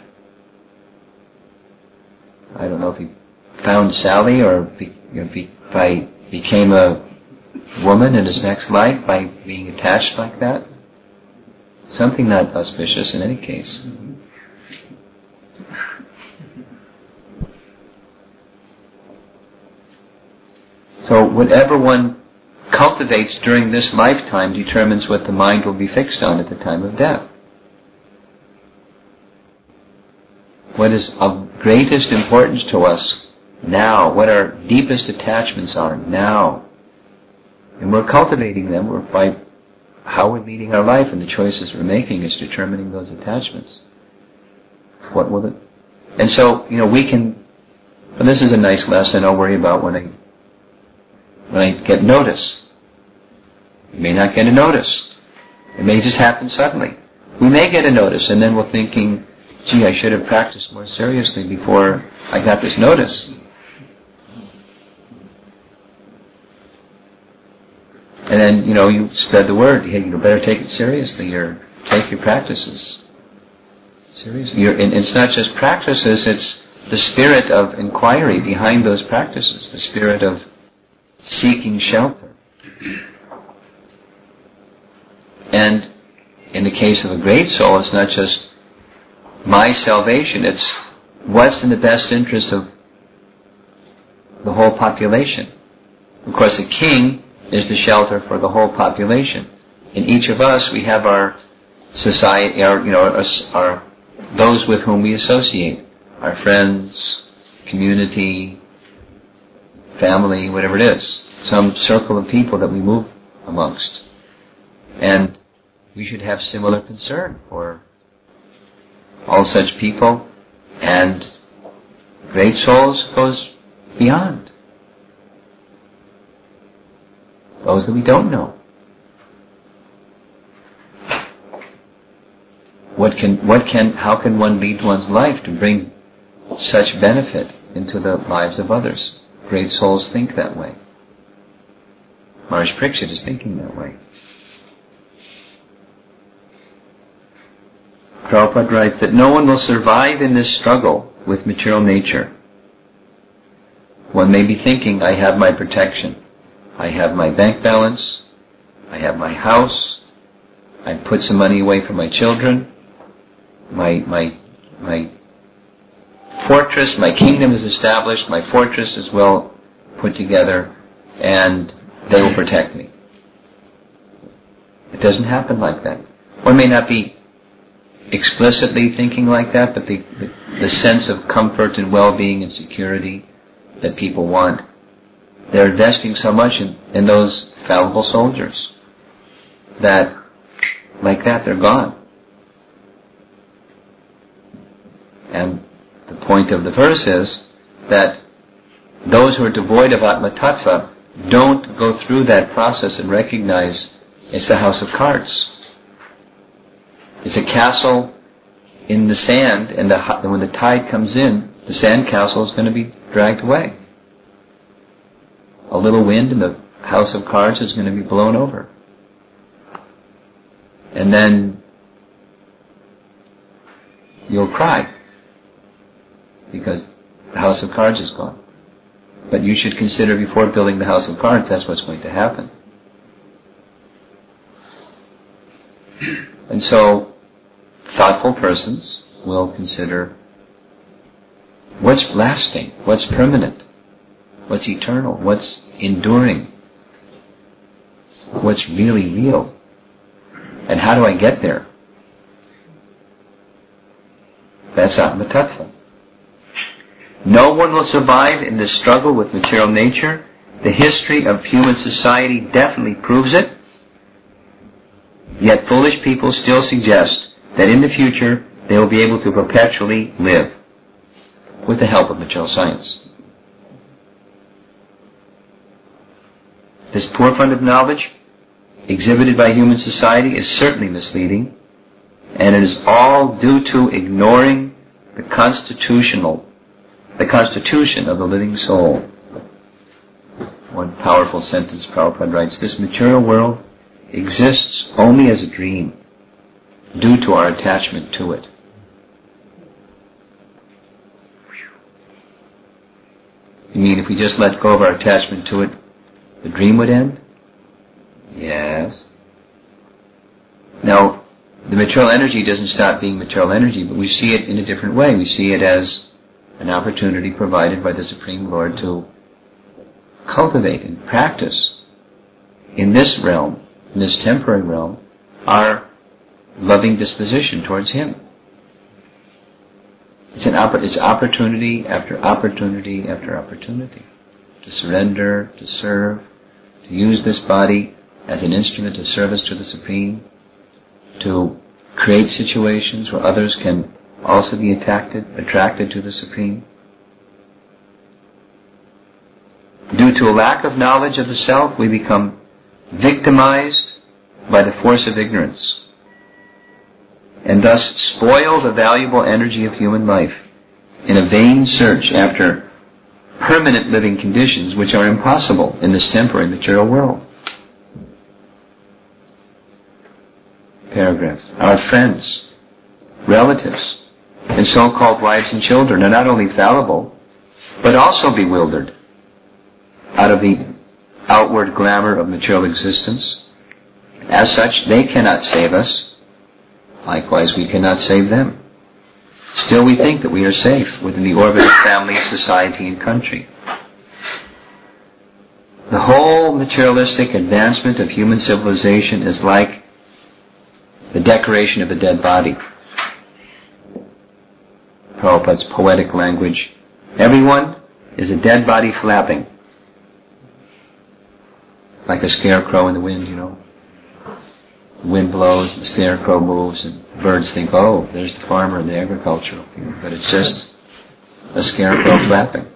I don't know if he found Sally or be, you know, be, by became a woman in his next life by being attached like that. Something not auspicious in any case. So whatever one cultivates during this lifetime determines what the mind will be fixed on at the time of death. What is of greatest importance to us now, what our deepest attachments are now. And we're cultivating them we're by how we're leading our life, and the choices we're making is determining those attachments. What will it? And so, you know, we can, and this is a nice lesson I'll worry about when I when I get notice. You may not get a notice. It may just happen suddenly. We may get a notice, and then we're thinking, gee, I should have practiced more seriously before I got this notice. And then, you know, you spread the word. Hey, you better take it seriously, or take your practices seriously. You're, and it's not just practices, it's the spirit of inquiry behind those practices, the spirit of seeking shelter. And in the case of a great soul, it's not just my salvation, it's what's in the best interest of the whole population. Of course, a king is the shelter for the whole population. In each of us, we have our society, our, you know, our, our those with whom we associate, our friends, community, family, whatever it is, some circle of people that we move amongst. And we should have similar concern for all such people, and great souls goes beyond those that we don't know. What can, what can, how can one lead one's life to bring such benefit into the lives of others? Great souls think that way. Maharaj Parikshit is thinking that way. Prabhupada writes that no one will survive in this struggle with material nature. One may be thinking, I have my protection. I have my bank balance. I have my house. I put some money away for my children. My, my, my fortress, my kingdom is established. My fortress is well put together, and they will protect me. It doesn't happen like that. One may not be explicitly thinking like that, but the, the, the sense of comfort and well-being and security that people want, they're investing so much in, in those fallible soldiers that, like that, they're gone. And the point of the verse is that those who are devoid of Atma Tattva don't go through that process and recognize it's a house of cards. It's a castle in the sand, and the, when the tide comes in, the sand castle is going to be dragged away. A little wind and the house of cards is going to be blown over. And then you'll cry because the house of cards is gone. But you should consider before building the house of cards, that's what's going to happen. And so, thoughtful persons will consider what's lasting, what's permanent, what's eternal, what's enduring, what's really real, and how do I get there? That's Atma Tattva. No one will survive in this struggle with material nature. The history of human society definitely proves it. Yet foolish people still suggest that in the future they will be able to perpetually live with the help of material science. This poor fund of knowledge exhibited by human society is certainly misleading, and it is all due to ignoring the constitutional, the constitution of the living soul. One powerful sentence Prabhupada writes, this material world exists only as a dream. due to our attachment to it. You mean if we just let go of our attachment to it, the dream would end? Yes. Now, the material energy doesn't stop being material energy, but we see it in a different way. We see it as an opportunity provided by the Supreme Lord to cultivate and practice in this realm, in this temporary realm, our loving disposition towards Him. It's an opp- it's opportunity after opportunity after opportunity to surrender, to serve, to use this body as an instrument of service to the Supreme, to create situations where others can also be attracted, attracted to the Supreme. Due to a lack of knowledge of the self, we become victimized by the force of ignorance, and thus spoil the valuable energy of human life in a vain search after permanent living conditions which are impossible in this temporary material world. Paragraph. Our friends, relatives, and so-called wives and children are not only fallible, but also bewildered out of the outward glamour of material existence. As such, they cannot save us. Likewise, we cannot save them. Still, we think that we are safe within the orbit of family, society, and country. The whole materialistic advancement of human civilization is like the decoration of a dead body. Prabhupada's poetic language. Everyone is a dead body flapping, like a scarecrow in the wind, you know. The wind blows, the scarecrow moves, and birds think, oh, there's the farmer and the agricultural. But it's just a scarecrow flapping.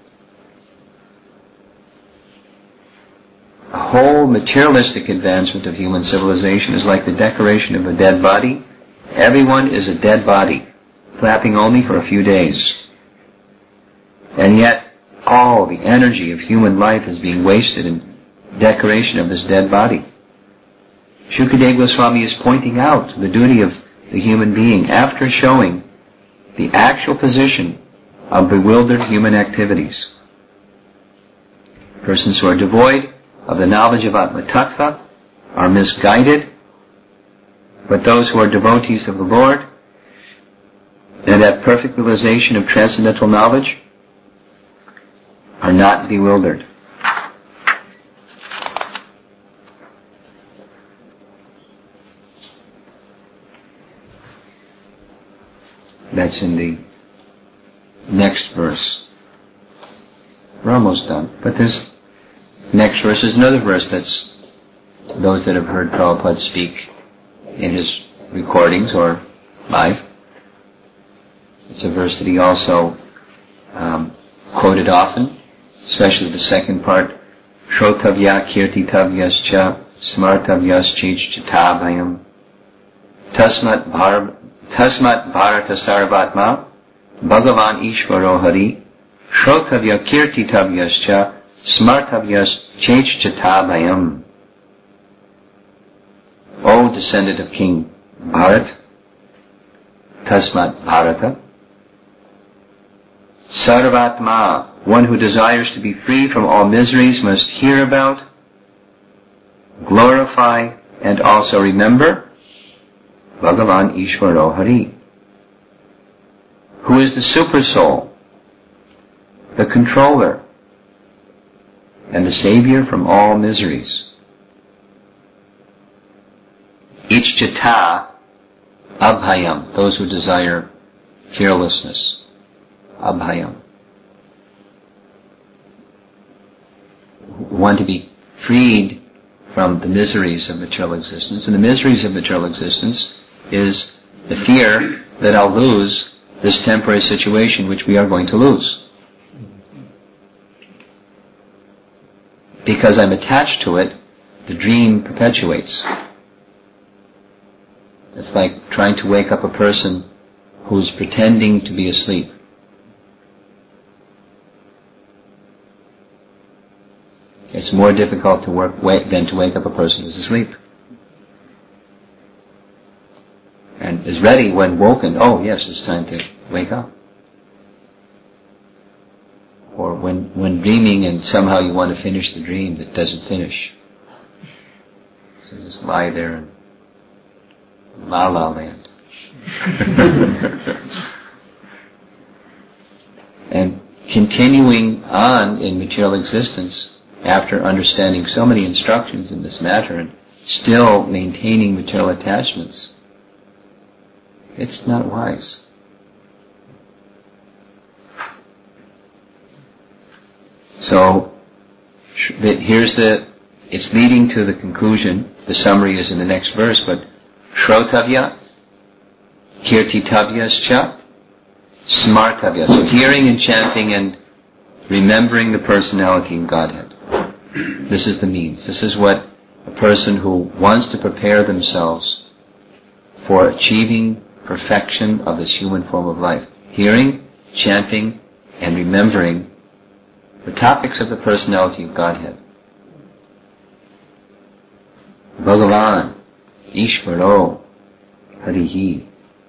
The whole materialistic advancement of human civilization is like the decoration of a dead body. Everyone is a dead body, flapping only for a few days. And yet, all the energy of human life is being wasted in decoration of this dead body. Shukadeva Goswami is pointing out the duty of the human being after showing the actual position of bewildered human activities. Persons who are devoid of the knowledge of Atma Tattva are misguided, but those who are devotees of the Lord and have perfect realization of transcendental knowledge are not bewildered. That's in the next verse. We're almost done. But this next verse is another verse that's those that have heard Prabhupada speak in his recordings or live. It's a verse that he also um, quoted often, especially the second part. Shrotavya kirtitavyascha smartavyas chichitabayam tasmat bhar Tasmat bharata sarvatma Bhagavan Ishvaro Hari Shrotavya kirtitavyascha smartavyas chechchatabayam. O descendant of King Bharat, Tasmat Bharata, Sarvatma, one who desires to be free from all miseries, must hear about, glorify, and also remember Bhagavan Ishvaro Hari, who is the super soul, the controller, and the savior from all miseries. Ichchata abhayam, those who desire fearlessness. Abhayam. Want to be freed from the miseries of material existence. And the miseries of material existence is the fear that I'll lose this temporary situation which we are going to lose. Because I'm attached to it, the dream perpetuates. It's like trying to wake up a person who's pretending to be asleep. It's more difficult to work wake, than to wake up a person who's asleep. And is ready when woken. Oh yes, it's time to wake up. Or when, when dreaming and somehow you want to finish the dream that doesn't finish. So just lie there and la la land. And continuing on in material existence after understanding so many instructions in this matter and still maintaining material attachments, it's not wise. So, here's the, it's leading to the conclusion. The summary is in the next verse, but Shrotavya, Kirtitavyascha, Smartavya. So hearing and chanting and remembering the personality of Godhead. This is the means. This is what a person who wants to prepare themselves for achieving perfection of this human form of life. Hearing, chanting, and remembering the topics of the personality of Godhead. Bhagavan, Ishvaro, Harihi.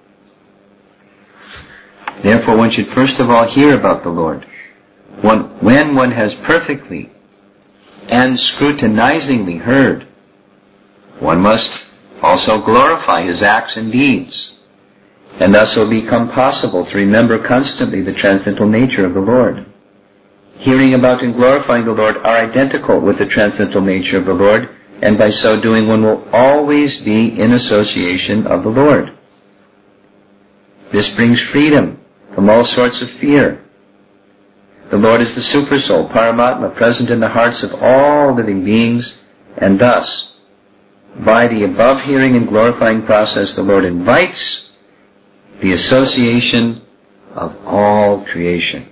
Therefore one should first of all hear about the Lord. One, when one has perfectly and scrutinizingly heard, one must also glorify his acts and deeds, and thus will become possible to remember constantly the transcendental nature of the Lord. Hearing about and glorifying the Lord are identical with the transcendental nature of the Lord, and by so doing one will always be in association of the Lord. This brings freedom from all sorts of fear. The Lord is the Supersoul, Paramatma, present in the hearts of all living beings, and thus, by the above hearing and glorifying process, the Lord invites the association of all creation.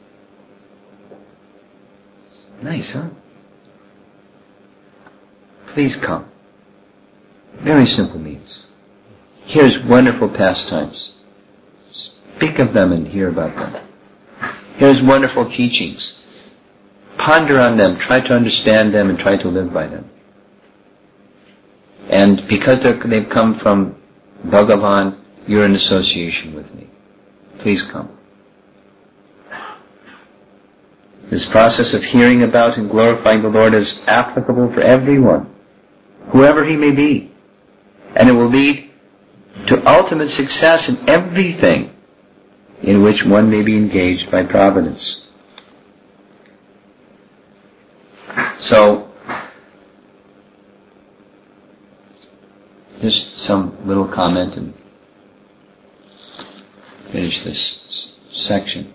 Nice, huh? Please come. Very simple means. Here's wonderful pastimes. Speak of them and hear about them. Here's wonderful teachings. Ponder on them, try to understand them, and try to live by them. And because they've come from Bhagavan, you're in association with me. Please come. This process of hearing about and glorifying the Lord is applicable for everyone, whoever he may be. And it will lead to ultimate success in everything in which one may be engaged by providence. So, just some little comment and finish this section.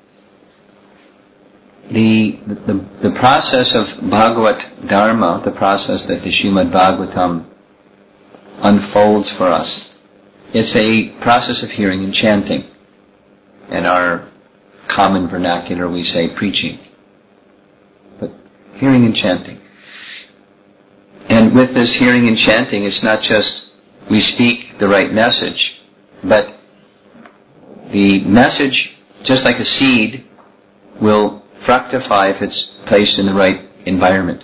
The, the, the process of Bhagavat Dharma, the process that the Srimad Bhagavatam unfolds for us, it's a process of hearing and chanting. In our common vernacular we say preaching. But hearing and chanting. And with this hearing and chanting, it's not just we speak the right message, but the message, just like a seed, will fructify if it's placed in the right environment.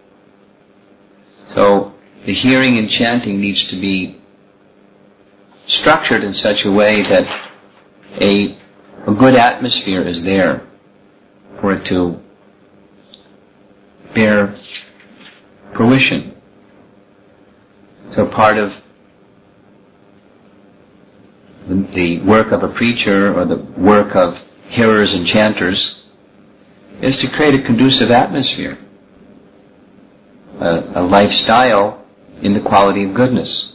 So the hearing and chanting needs to be structured in such a way that a, a good atmosphere is there for it to bear fruition. So part of the, the work of a preacher or the work of hearers and chanters is to create a conducive atmosphere, a, a lifestyle in the quality of goodness.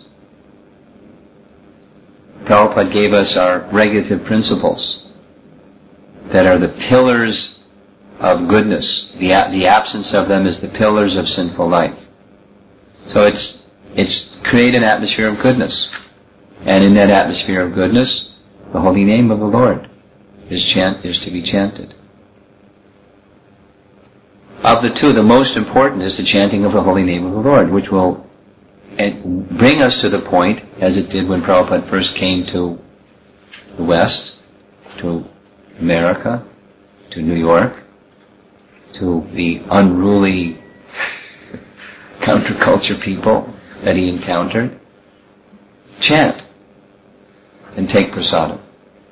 Prabhupada gave us our regulative principles that are the pillars of goodness. The, the absence of them is the pillars of sinful life. So it's, it's create an atmosphere of goodness. And in that atmosphere of goodness, the holy name of the Lord is chant, is to be chanted. Of the two, the most important is the chanting of the holy name of the Lord, which will bring us to the point, as it did when Prabhupada first came to the West, to America, to New York, to the unruly counterculture people that he encountered. Chant. and take prasadam.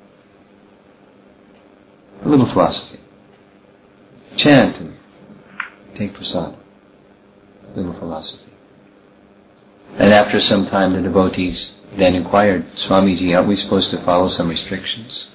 A little philosophy. Chant and take prasadam. A little philosophy. And after some time the devotees then inquired, Swamiji, aren't we supposed to follow some restrictions?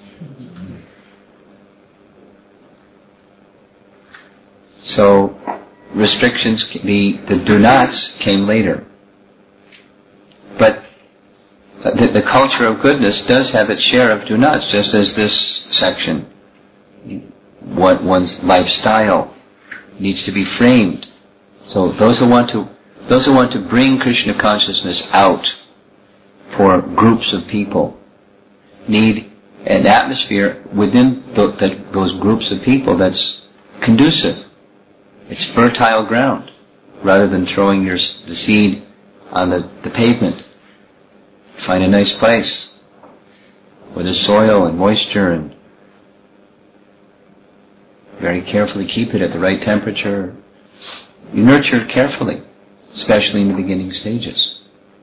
So restrictions, the, the do-nots came later. But the, the culture of goodness does have its share of do-nots, just as this section. What one's lifestyle needs to be framed. So those who want to, those who want to bring Krishna consciousness out for groups of people need an atmosphere within the, the, those groups of people that's conducive. It's fertile ground, rather than throwing your the seed on the, the pavement. Find a nice place where there's soil and moisture, and very carefully keep it at the right temperature. You nurture it carefully, especially in the beginning stages,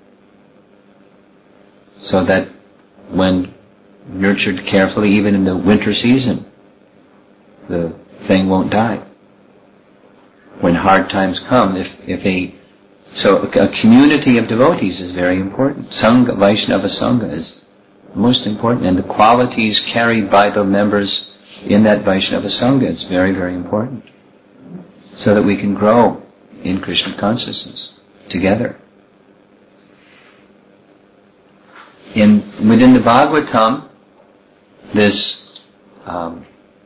so that when nurtured carefully, even in the winter season, the thing won't die. When hard times come, if, if a, so a community of devotees is very important. Sangha, Vaishnava Sangha is most important, and the qualities carried by the members in that Vaishnava Sangha is very, very important, so that we can grow in Krishna consciousness together. In, within the Bhagavatam, this um,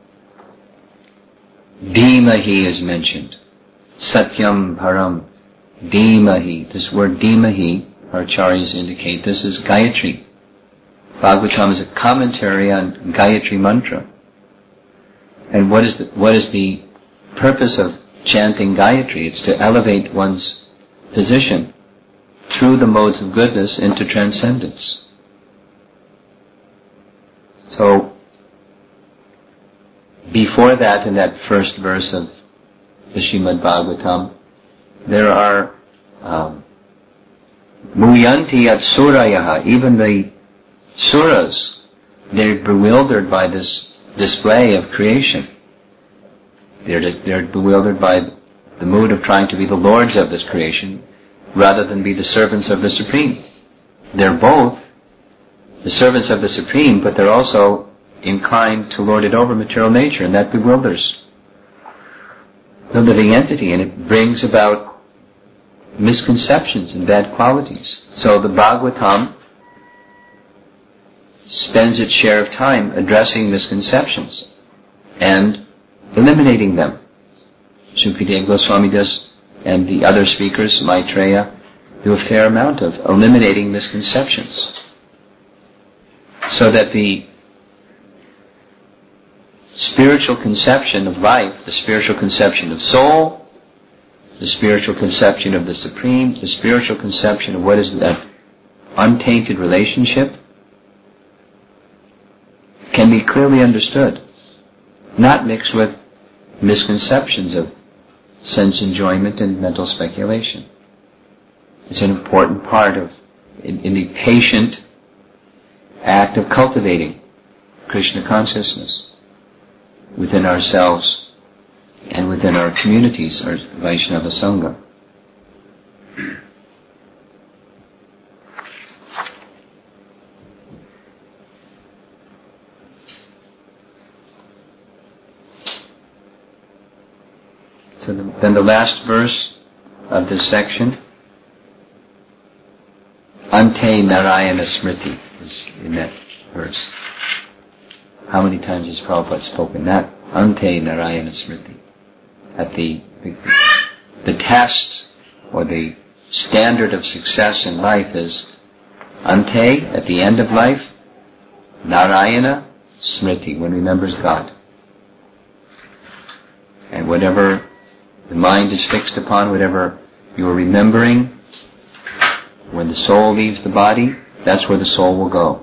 Dhimahi is mentioned. Satyam Param Dhimahi. This word Dhimahi, our acharyas indicate, this is Gayatri. Bhagavatam is a commentary on Gayatri mantra. And what is the, what is the purpose of chanting Gayatri? It's to elevate one's position through the modes of goodness into transcendence. So, before that, in that first verse of the Srimad Bhagavatam, there are um, Muyanti at Surayaha, even the Suras, they're bewildered by this display of creation. They're, they're bewildered by the mood of trying to be the lords of this creation rather than be the servants of the Supreme. They're both the servants of the Supreme, but they're also inclined to lord it over material nature, and that bewilders the living entity, and it brings about misconceptions and bad qualities. So the Bhagavatam spends its share of time addressing misconceptions and eliminating them. Shukadeva Goswami does, and the other speakers, Maitreya, do a fair amount of eliminating misconceptions, so that the spiritual conception of life, the spiritual conception of soul, the spiritual conception of the Supreme, the spiritual conception of what is that untainted relationship, can be clearly understood, not mixed with misconceptions of sense enjoyment and mental speculation. It's an important part of, in, in the patient act of cultivating Krishna consciousness within ourselves and within our communities, our Vaishnava Sangha. So the, then the last verse of this section, Ante Narayana Smriti, is in that verse. How many times has Prabhupada spoken that? Ante Narayana Smriti. At the, the, the test or the standard of success in life is Ante, at the end of life, Narayana Smriti, one remembers God. And whatever the mind is fixed upon, whatever you are remembering, when the soul leaves the body, that's where the soul will go.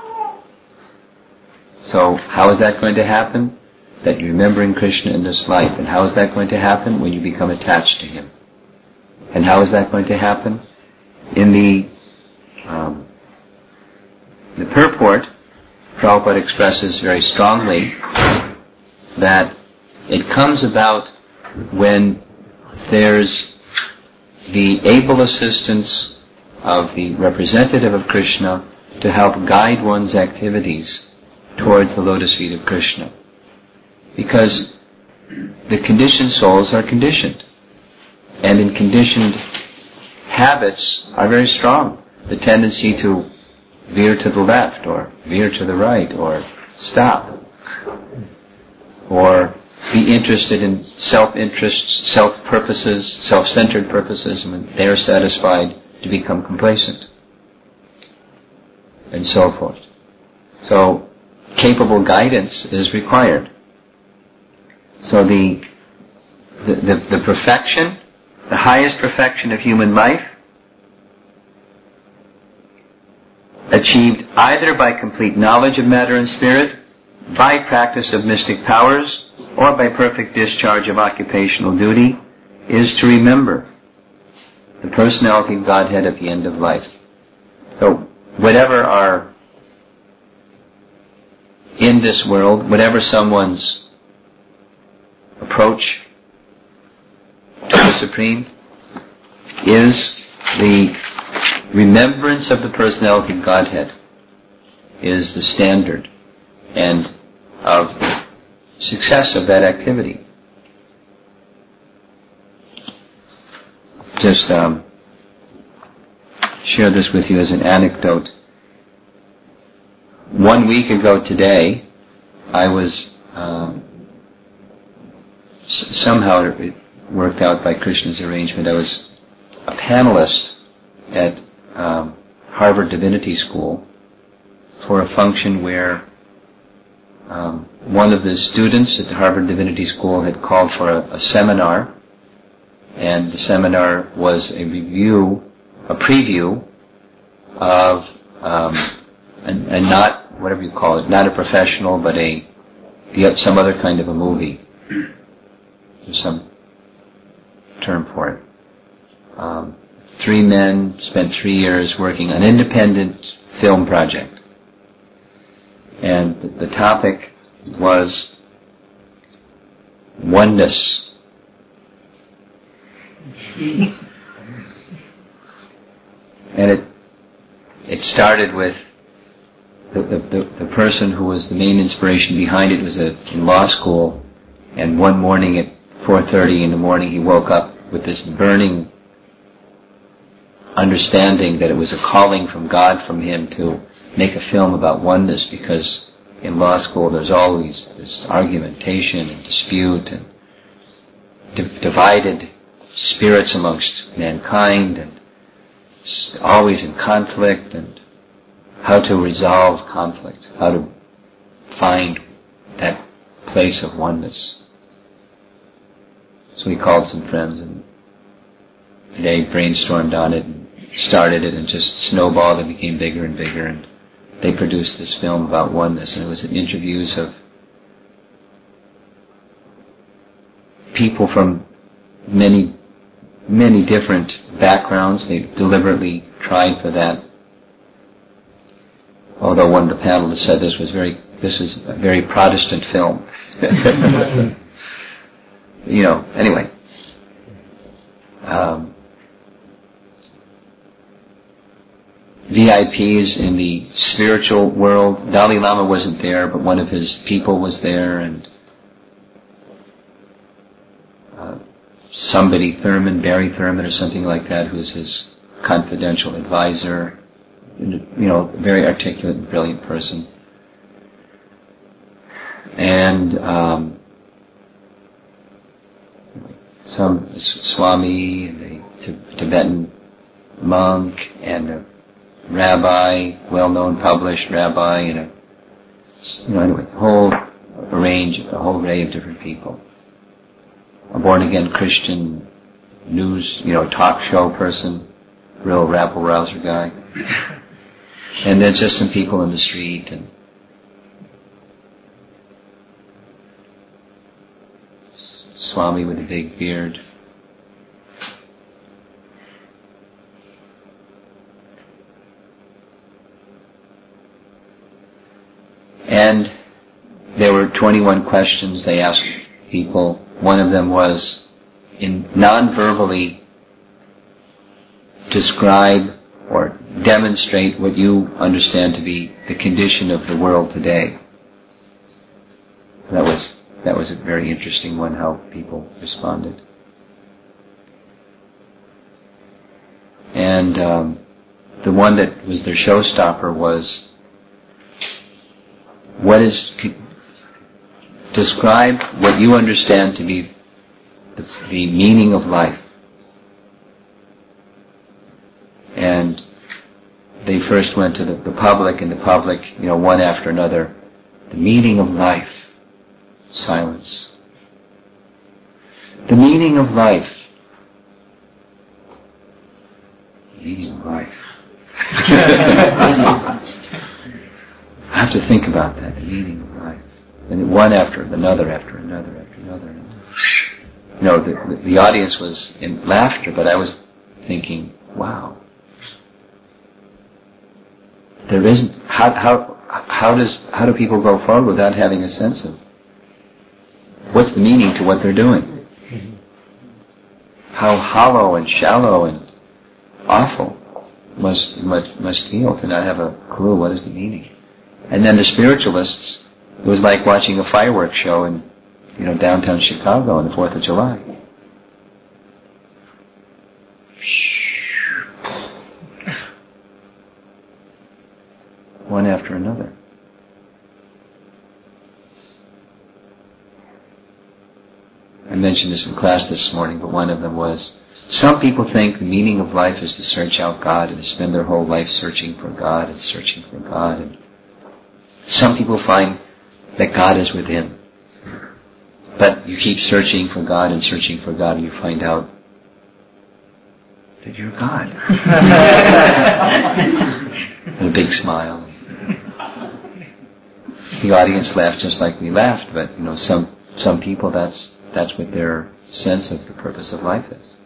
So, how is that going to happen? That you're remembering Krishna in this life. And how is that going to happen? When you become attached to Him. And how is that going to happen? In the um, the purport, Prabhupada expresses very strongly that it comes about when there's the able assistance of the representative of Krishna to help guide one's activities towards the lotus feet of Krishna. Because the conditioned souls are conditioned, and in conditioned habits are very strong. The tendency to veer to the left, or veer to the right, or stop, or be interested in self-interests, self-purposes, self-centered purposes, and when they are satisfied, to become complacent, and so forth. So, capable guidance is required. So the the, the, the perfection, the highest perfection of human life, achieved either by complete knowledge of matter and spirit, by practice of mystic powers, or by perfect discharge of occupational duty, is to remember the personality of Godhead at the end of life. So, whatever our, in this world, whatever someone's approach to the Supreme, is the remembrance of the personality of Godhead is the standard and of success of that activity. Just um, share this with you as an anecdote. One week ago today, I was um, s- somehow it worked out by Krishna's arrangement. I was a panelist at um, Harvard Divinity School for a function where um, one of the students at the Harvard Divinity School had called for a, a seminar, and the seminar was a review, a preview of um, and, and not whatever you call it, not a professional, but a some other kind of a movie. There's some term for it. Um, three men spent three years working on an independent film project, and the, the topic was oneness. And it it started with the, the, the person who was the main inspiration behind it was a, in law school, and one morning at four thirty in the morning he woke up with this burning understanding that it was a calling from God from him to make a film about oneness, because in law school there's always this argumentation and dispute and di- divided spirits amongst mankind, and always in conflict, and how to resolve conflict, how to find that place of oneness. So we called some friends and they brainstormed on it and started it, and just snowballed and became bigger and bigger, and they produced this film about oneness, and it was interviews of people from many many different backgrounds. They deliberately tried for that. Although one of the panelists said this was very, this is a very Protestant film. You know, anyway. Um, V I Ps in the spiritual world. Dalai Lama wasn't there, but one of his people was there, and uh, somebody, Thurman, Barry Thurman or something like that, who's his confidential advisor, you know, very articulate and brilliant person. And um, some Swami, and a t- Tibetan monk, and a rabbi, well-known published rabbi, and a, you know, anyway, a whole range, a whole array of different people. A born-again Christian news, you know, talk show person, real rabble-rouser guy. And then just some people in the street, and Swami with a big beard. And there were twenty-one questions they asked people. One of them was, in non-verbally, describe or demonstrate what you understand to be the condition of the world today. That was that was a very interesting one, how people responded. And um, the one that was their showstopper was, what is, describe what you understand to be the, the meaning of life. And they first went to the, the public, and the public, you know, one after another, the meaning of life. Silence. The meaning of life. The meaning of life. I have to think about that, the meaning of life. And one after another, after another, after another. You know, the, the audience was in laughter, but I was thinking, wow. There isn't, how, how, how does, how do people go forward without having a sense of what's the meaning to what they're doing? How hollow and shallow and awful must, must, must feel to not have a clue what is the meaning. And then the spiritualists, it was like watching a fireworks show in, you know, downtown Chicago on the fourth of July. One after another. I mentioned this in class this morning, but one of them was, some people think the meaning of life is to search out God and to spend their whole life searching for God and searching for God. And some people find that God is within. But you keep searching for God and searching for God, and you find out that you're God. And a big smile. The audience laughed just like we laughed, but you know, some some people, that's that's what their sense of the purpose of life is.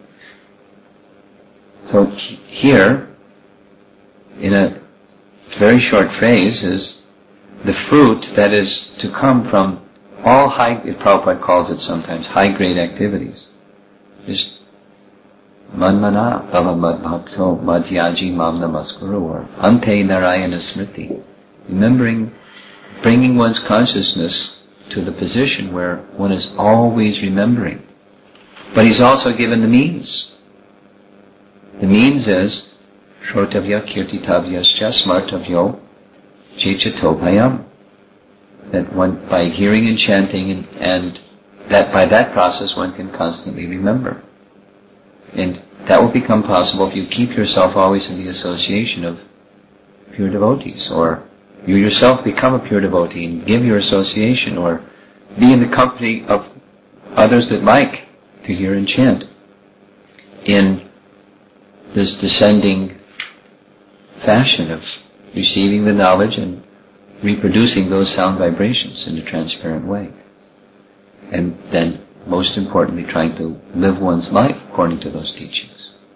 So here, in a very short phrase, is the fruit that is to come from all high, Prabhupada calls it sometimes, high-grade activities. Just manmana bhava madbhakto madhyaji mam namaskuru, or ante narayana smriti. Remembering, bringing one's consciousness to the position where one is always remembering. But he's also given the means. The means is shrotavya kirtitavyascha smartavyo chechato bhayam. That one, by hearing and chanting, and, and that by that process one can constantly remember. And that will become possible if you keep yourself always in the association of pure devotees, or you yourself become a pure devotee and give your association, or be in the company of others that like to hear and chant in this descending fashion of receiving the knowledge and reproducing those sound vibrations in a transparent way. And then, most importantly, trying to live one's life according to those teachings.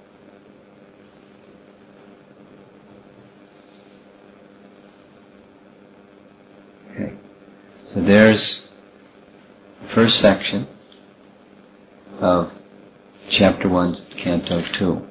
Okay. So there's the first section of Chapter one, Canto two.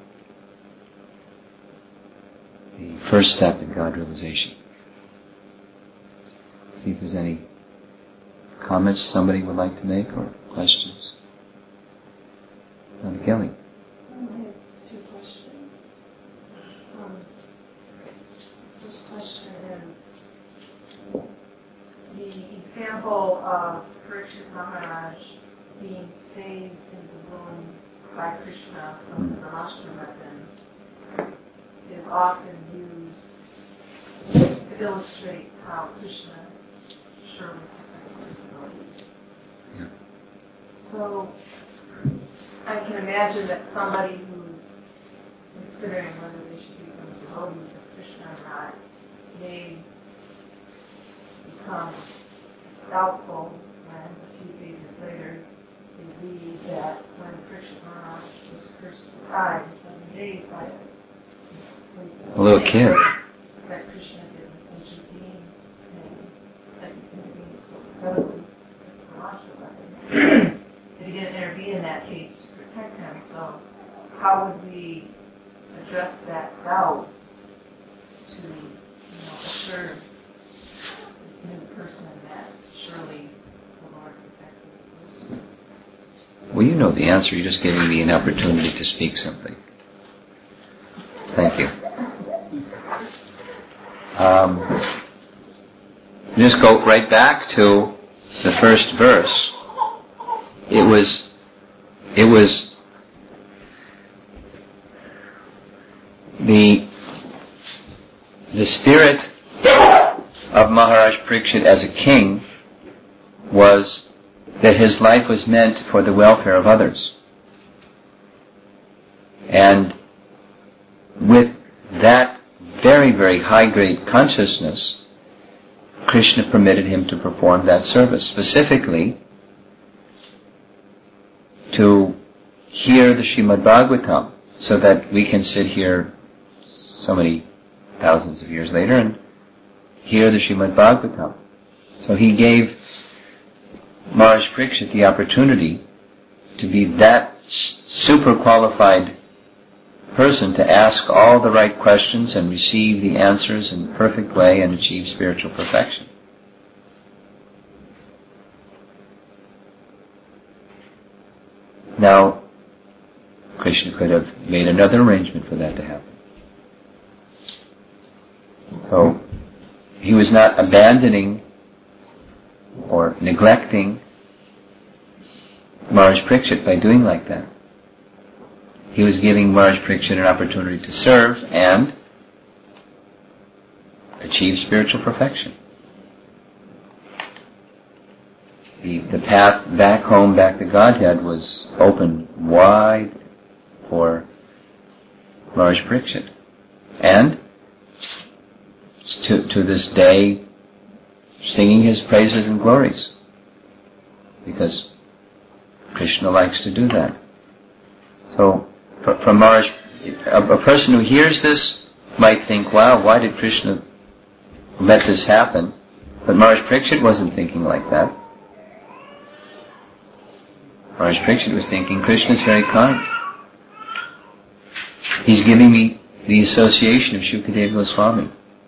The first step in God realization. See if there's any comments somebody would like to make, or questions. Donna Kelly. I have two questions. Um, first question is the example of Parikshit Maharaj being saved in the womb by Krishna from the Brahmashtra weapon is often used to illustrate how Krishna surely protects his devotees. Yeah. So I can imagine that somebody who's considering whether they should become devotees of Krishna or not may become doubtful when a few pages later they read that when Parikshit Maharaj was cursed to die in seven days by a A little kid. that Krishna didn't intervene and how would we address that doubt to, you know, assure this new person that surely the Lord is actually the person? Well, you know the answer. You're just giving me an opportunity to speak something. Thank you. Um, just go right back to the first verse. It was, it was the the spirit of Maharaj Parikshit as a king was that his life was meant for the welfare of others. And with that very, very high-grade consciousness, Krishna permitted him to perform that service, specifically to hear the Srimad Bhagavatam, so that we can sit here so many thousands of years later and hear the Srimad Bhagavatam. So he gave Maharaj Parikshit the opportunity to be that super qualified person to ask all the right questions and receive the answers in the perfect way and achieve spiritual perfection. Now, Krishna could have made another arrangement for that to happen. So, he was not abandoning or neglecting Maharaj Parikshit by doing like that. He was giving Maharaj Parikshit an opportunity to serve and achieve spiritual perfection. The, the path back home, back to Godhead was open wide for Maharaj Parikshit. And to, to this day, singing his praises and glories. Because Krishna likes to do that. So, from Maharaj, a, a person who hears this might think, wow, why did Krishna let this happen? But Maharaj Parikshit wasn't thinking like that. Maharaj Parikshit was thinking, Krishna is very kind. He's giving me the association of Shukadeva Goswami.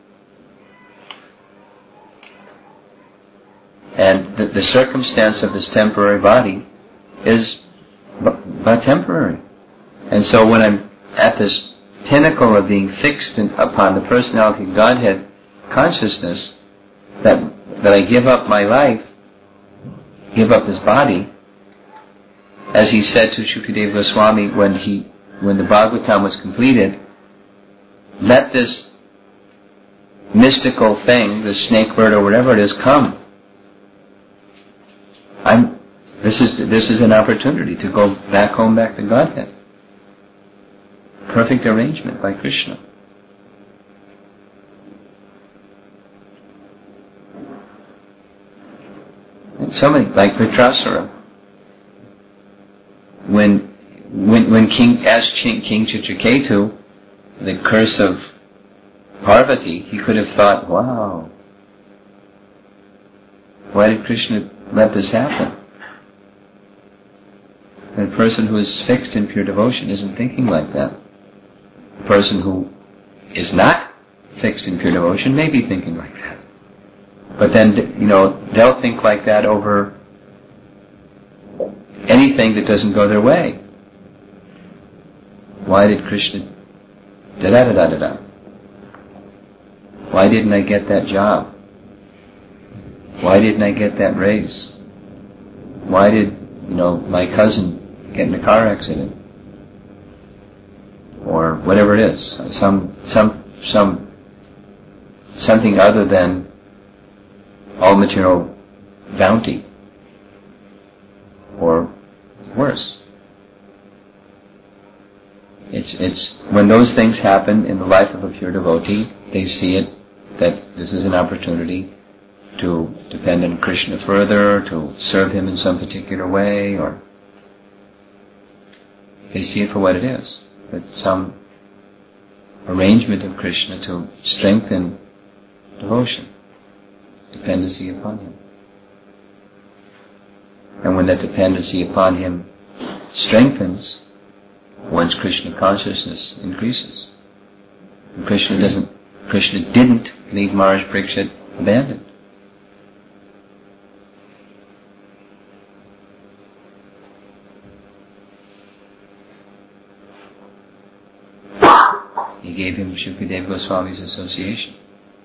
And the, the circumstance of this temporary body is but, but temporary. And so when I'm at this pinnacle of being fixed in, upon the personality of Godhead consciousness, that that I give up my life, give up this body, as he said to Shukadeva Goswami when he when the Bhagavatam was completed, let this mystical thing, the snake bird or whatever it is, come. I'm this is this is an opportunity to go back home, back to Godhead. Perfect arrangement by Krishna. And so many, like Vritrasura. When, when, when King asked King, King Chitraketu the curse of Parvati, he could have thought, wow, why did Krishna let this happen? And a person who is fixed in pure devotion isn't thinking like that. A person who is not fixed in pure devotion may be thinking like that. But then, you know, they'll think like that over anything that doesn't go their way. Why did Krishna da da da da da da? Why didn't I get that job? Why didn't I get that raise? Why did, you know, my cousin get in a car accident? Or whatever it is, some some some something other than all material bounty, or worse. It's it's when those things happen in the life of a pure devotee, they see it that this is an opportunity to depend on Krishna further, to serve him in some particular way, or they see it for what it is. That some arrangement of Krishna to strengthen devotion, dependency upon him. And when that dependency upon him strengthens, one's Krishna consciousness increases. And Krishna doesn't, Krishna didn't leave Maharaj Parikshit abandoned. He gave him Shukadeva Goswami's association.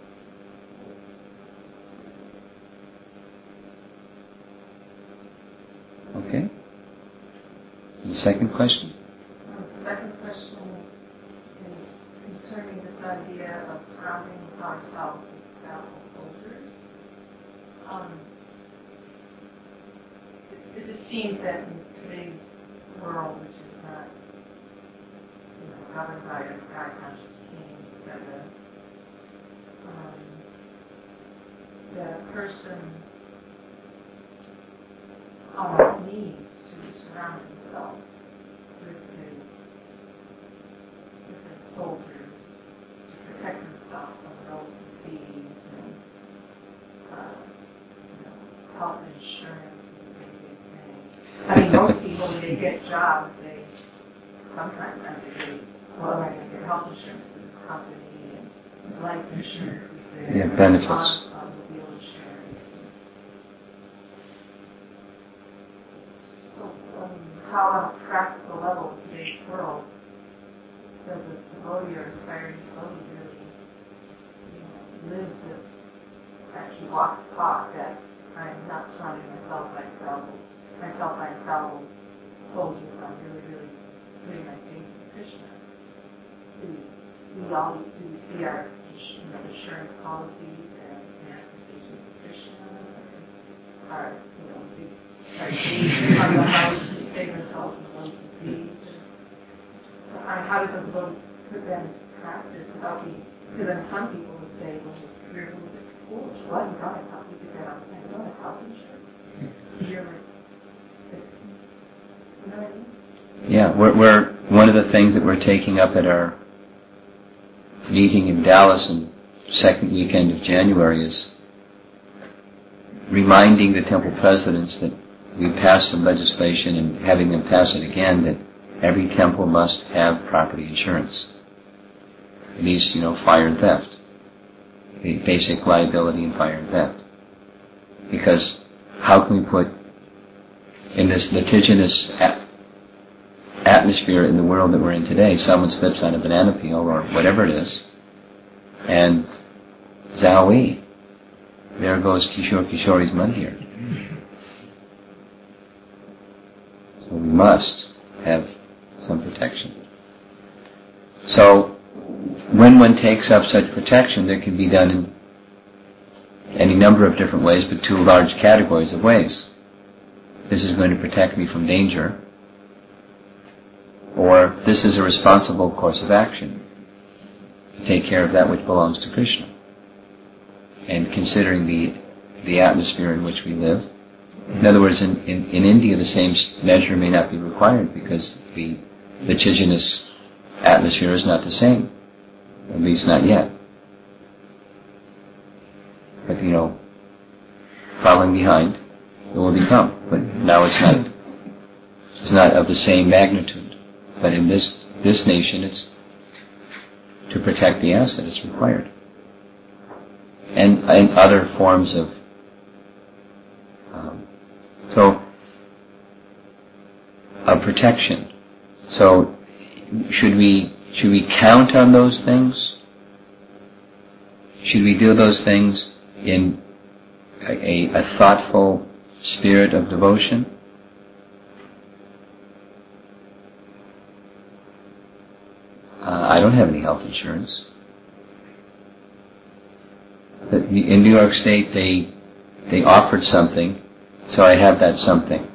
Okay? The second question? The second question is concerning this idea of surrounding ourselves with powerful soldiers. Um, it, it just seems that in today's world, which is not you know, governed by a God-conscious king, et cetera, um, that a person almost needs to surround himself with the different soldiers to protect himself from relative fees and uh, you know, health insurance and things like that. I mean, most people, when they get jobs, they sometimes have to get, well, I can get health insurance through the company and life insurance is there. Yeah, benefits. Automobile insurance. So, um, how on a practical level in today's world does a devotee or aspiring devotee really you know, live this, actually walk the talk that I'm not surrounding myself by fallible, myself by fallible soldiers, I'm really, really putting my faith in Krishna. Do we all do we see our you know, insurance policies and manifestations of Krishna, or our, you know, these our deeds on the house to save ourselves from those disease? How does a devotee put that into practice without being, because then some people would say, well, you're a little bit foolish. Well, you don't have health, you get that on the you don't have health insurance. You're like, you know what I mean? Yeah, we're, we're one of the things that we're taking up at our meeting in Dallas in second weekend of January is reminding the temple presidents that we passed some legislation and having them pass it again that every temple must have property insurance. At least, you know, fire and theft. The basic liability in fire and theft. Because how can we put in this litigious at- atmosphere in the world that we're in today, someone slips on a banana peel or whatever it is, and zowie, there goes Kishore Kishori's money here. So we must have some protection. So when one takes up such protection, there can be done in any number of different ways, but two large categories of ways. This is going to protect me from danger, or this is a responsible course of action to take care of that which belongs to Krishna. And considering the the atmosphere in which we live, in other words, in, in, in India the same measure may not be required because the litigious atmosphere is not the same, at least not yet. But you know, following behind, it will become. But now it's not. It's not of the same magnitude. But in this this nation, it's to protect the asset. It's required, and and other forms of. Um, so, of protection. So, should we should we count on those things? Should we do those things in a, a, a thoughtful spirit of devotion? Uh, I don't have any health insurance. In New York State, they they offered something, so I have that something.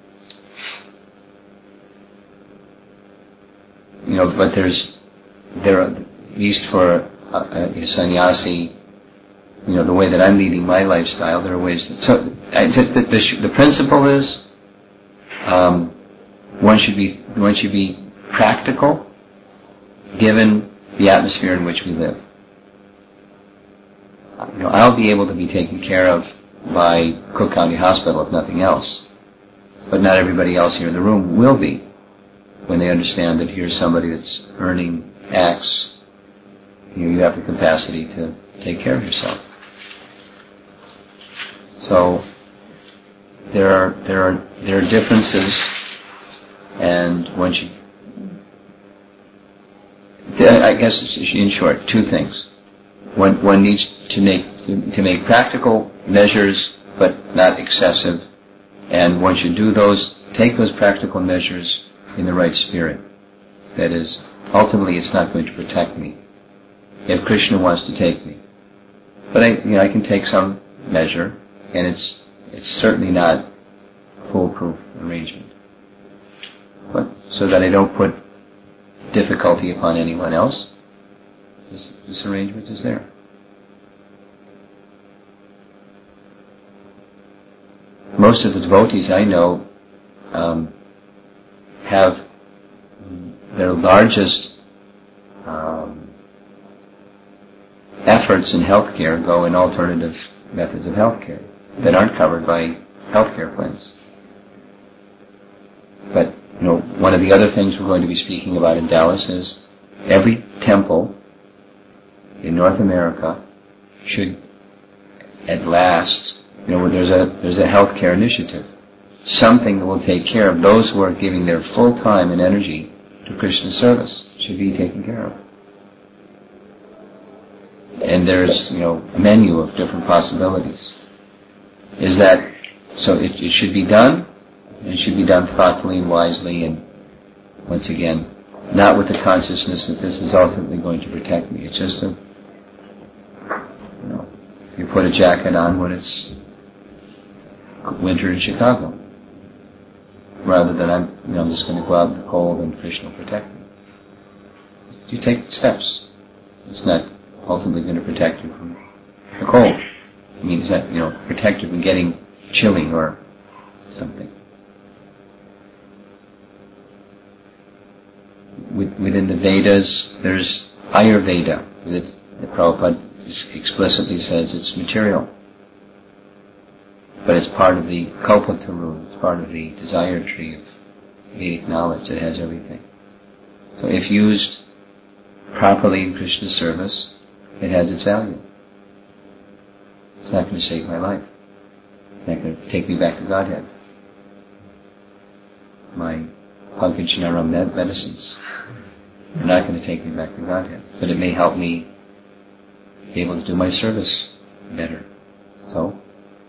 You know, but there's there are, at least for a, a sannyasi, you know, the way that I'm leading my lifestyle, there are ways that, so I just the, the the principle is um, one should be one should be practical, given the atmosphere in which we live. You know, I'll be able to be taken care of by Cook County Hospital, if nothing else, but not everybody else here in the room will be. when they understand that here's somebody that's earning X, you know, you have the capacity to take care of yourself. So there are there are there are differences, and once you, I guess in short, two things. One one needs to make to make practical measures, but not excessive. And once you do those, take those practical measures in the right spirit. That is, ultimately, it's not going to protect me if Krishna wants to take me. But I, you know, I can take some measure, and it's it's certainly not a foolproof arrangement. But so that I don't put difficulty upon anyone else, this, this arrangement is there. Most of the devotees I know um, have their largest um, efforts in healthcare go in alternative methods of healthcare that aren't covered by healthcare plans. But you know, one of the other things we're going to be speaking about in Dallas is every temple in North America should, at last, you know, there's a there's a healthcare initiative, something that will take care of those who are giving their full time and energy to Krishna service should be taken care of. And there's, you know, a menu of different possibilities. Is that so? It, it should be done. It should be done thoughtfully and wisely, and once again, not with the consciousness that this is ultimately going to protect me. It's just a, you know, you put a jacket on when it's winter in Chicago, rather than I'm, you know, I'm just going to go out in the cold and Krishna will protect me. You take steps. It's not ultimately going to protect you from the cold. It means that, you know, protect you from getting chilly or something. Within the Vedas, there's Ayurveda. The Prabhupada explicitly says it's material. But it's part of the Kalpataru, it's part of the desire tree of Vedic knowledge that has everything. So if used properly in Krishna's service, it has its value. It's not going to save my life. It's not going to take me back to Godhead. My Pankajanaram med- medicines are not going to take me back to Godhead, but it may help me be able to do my service better. So,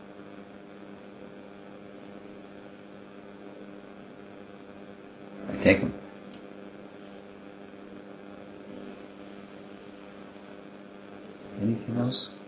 I take them. Anything else?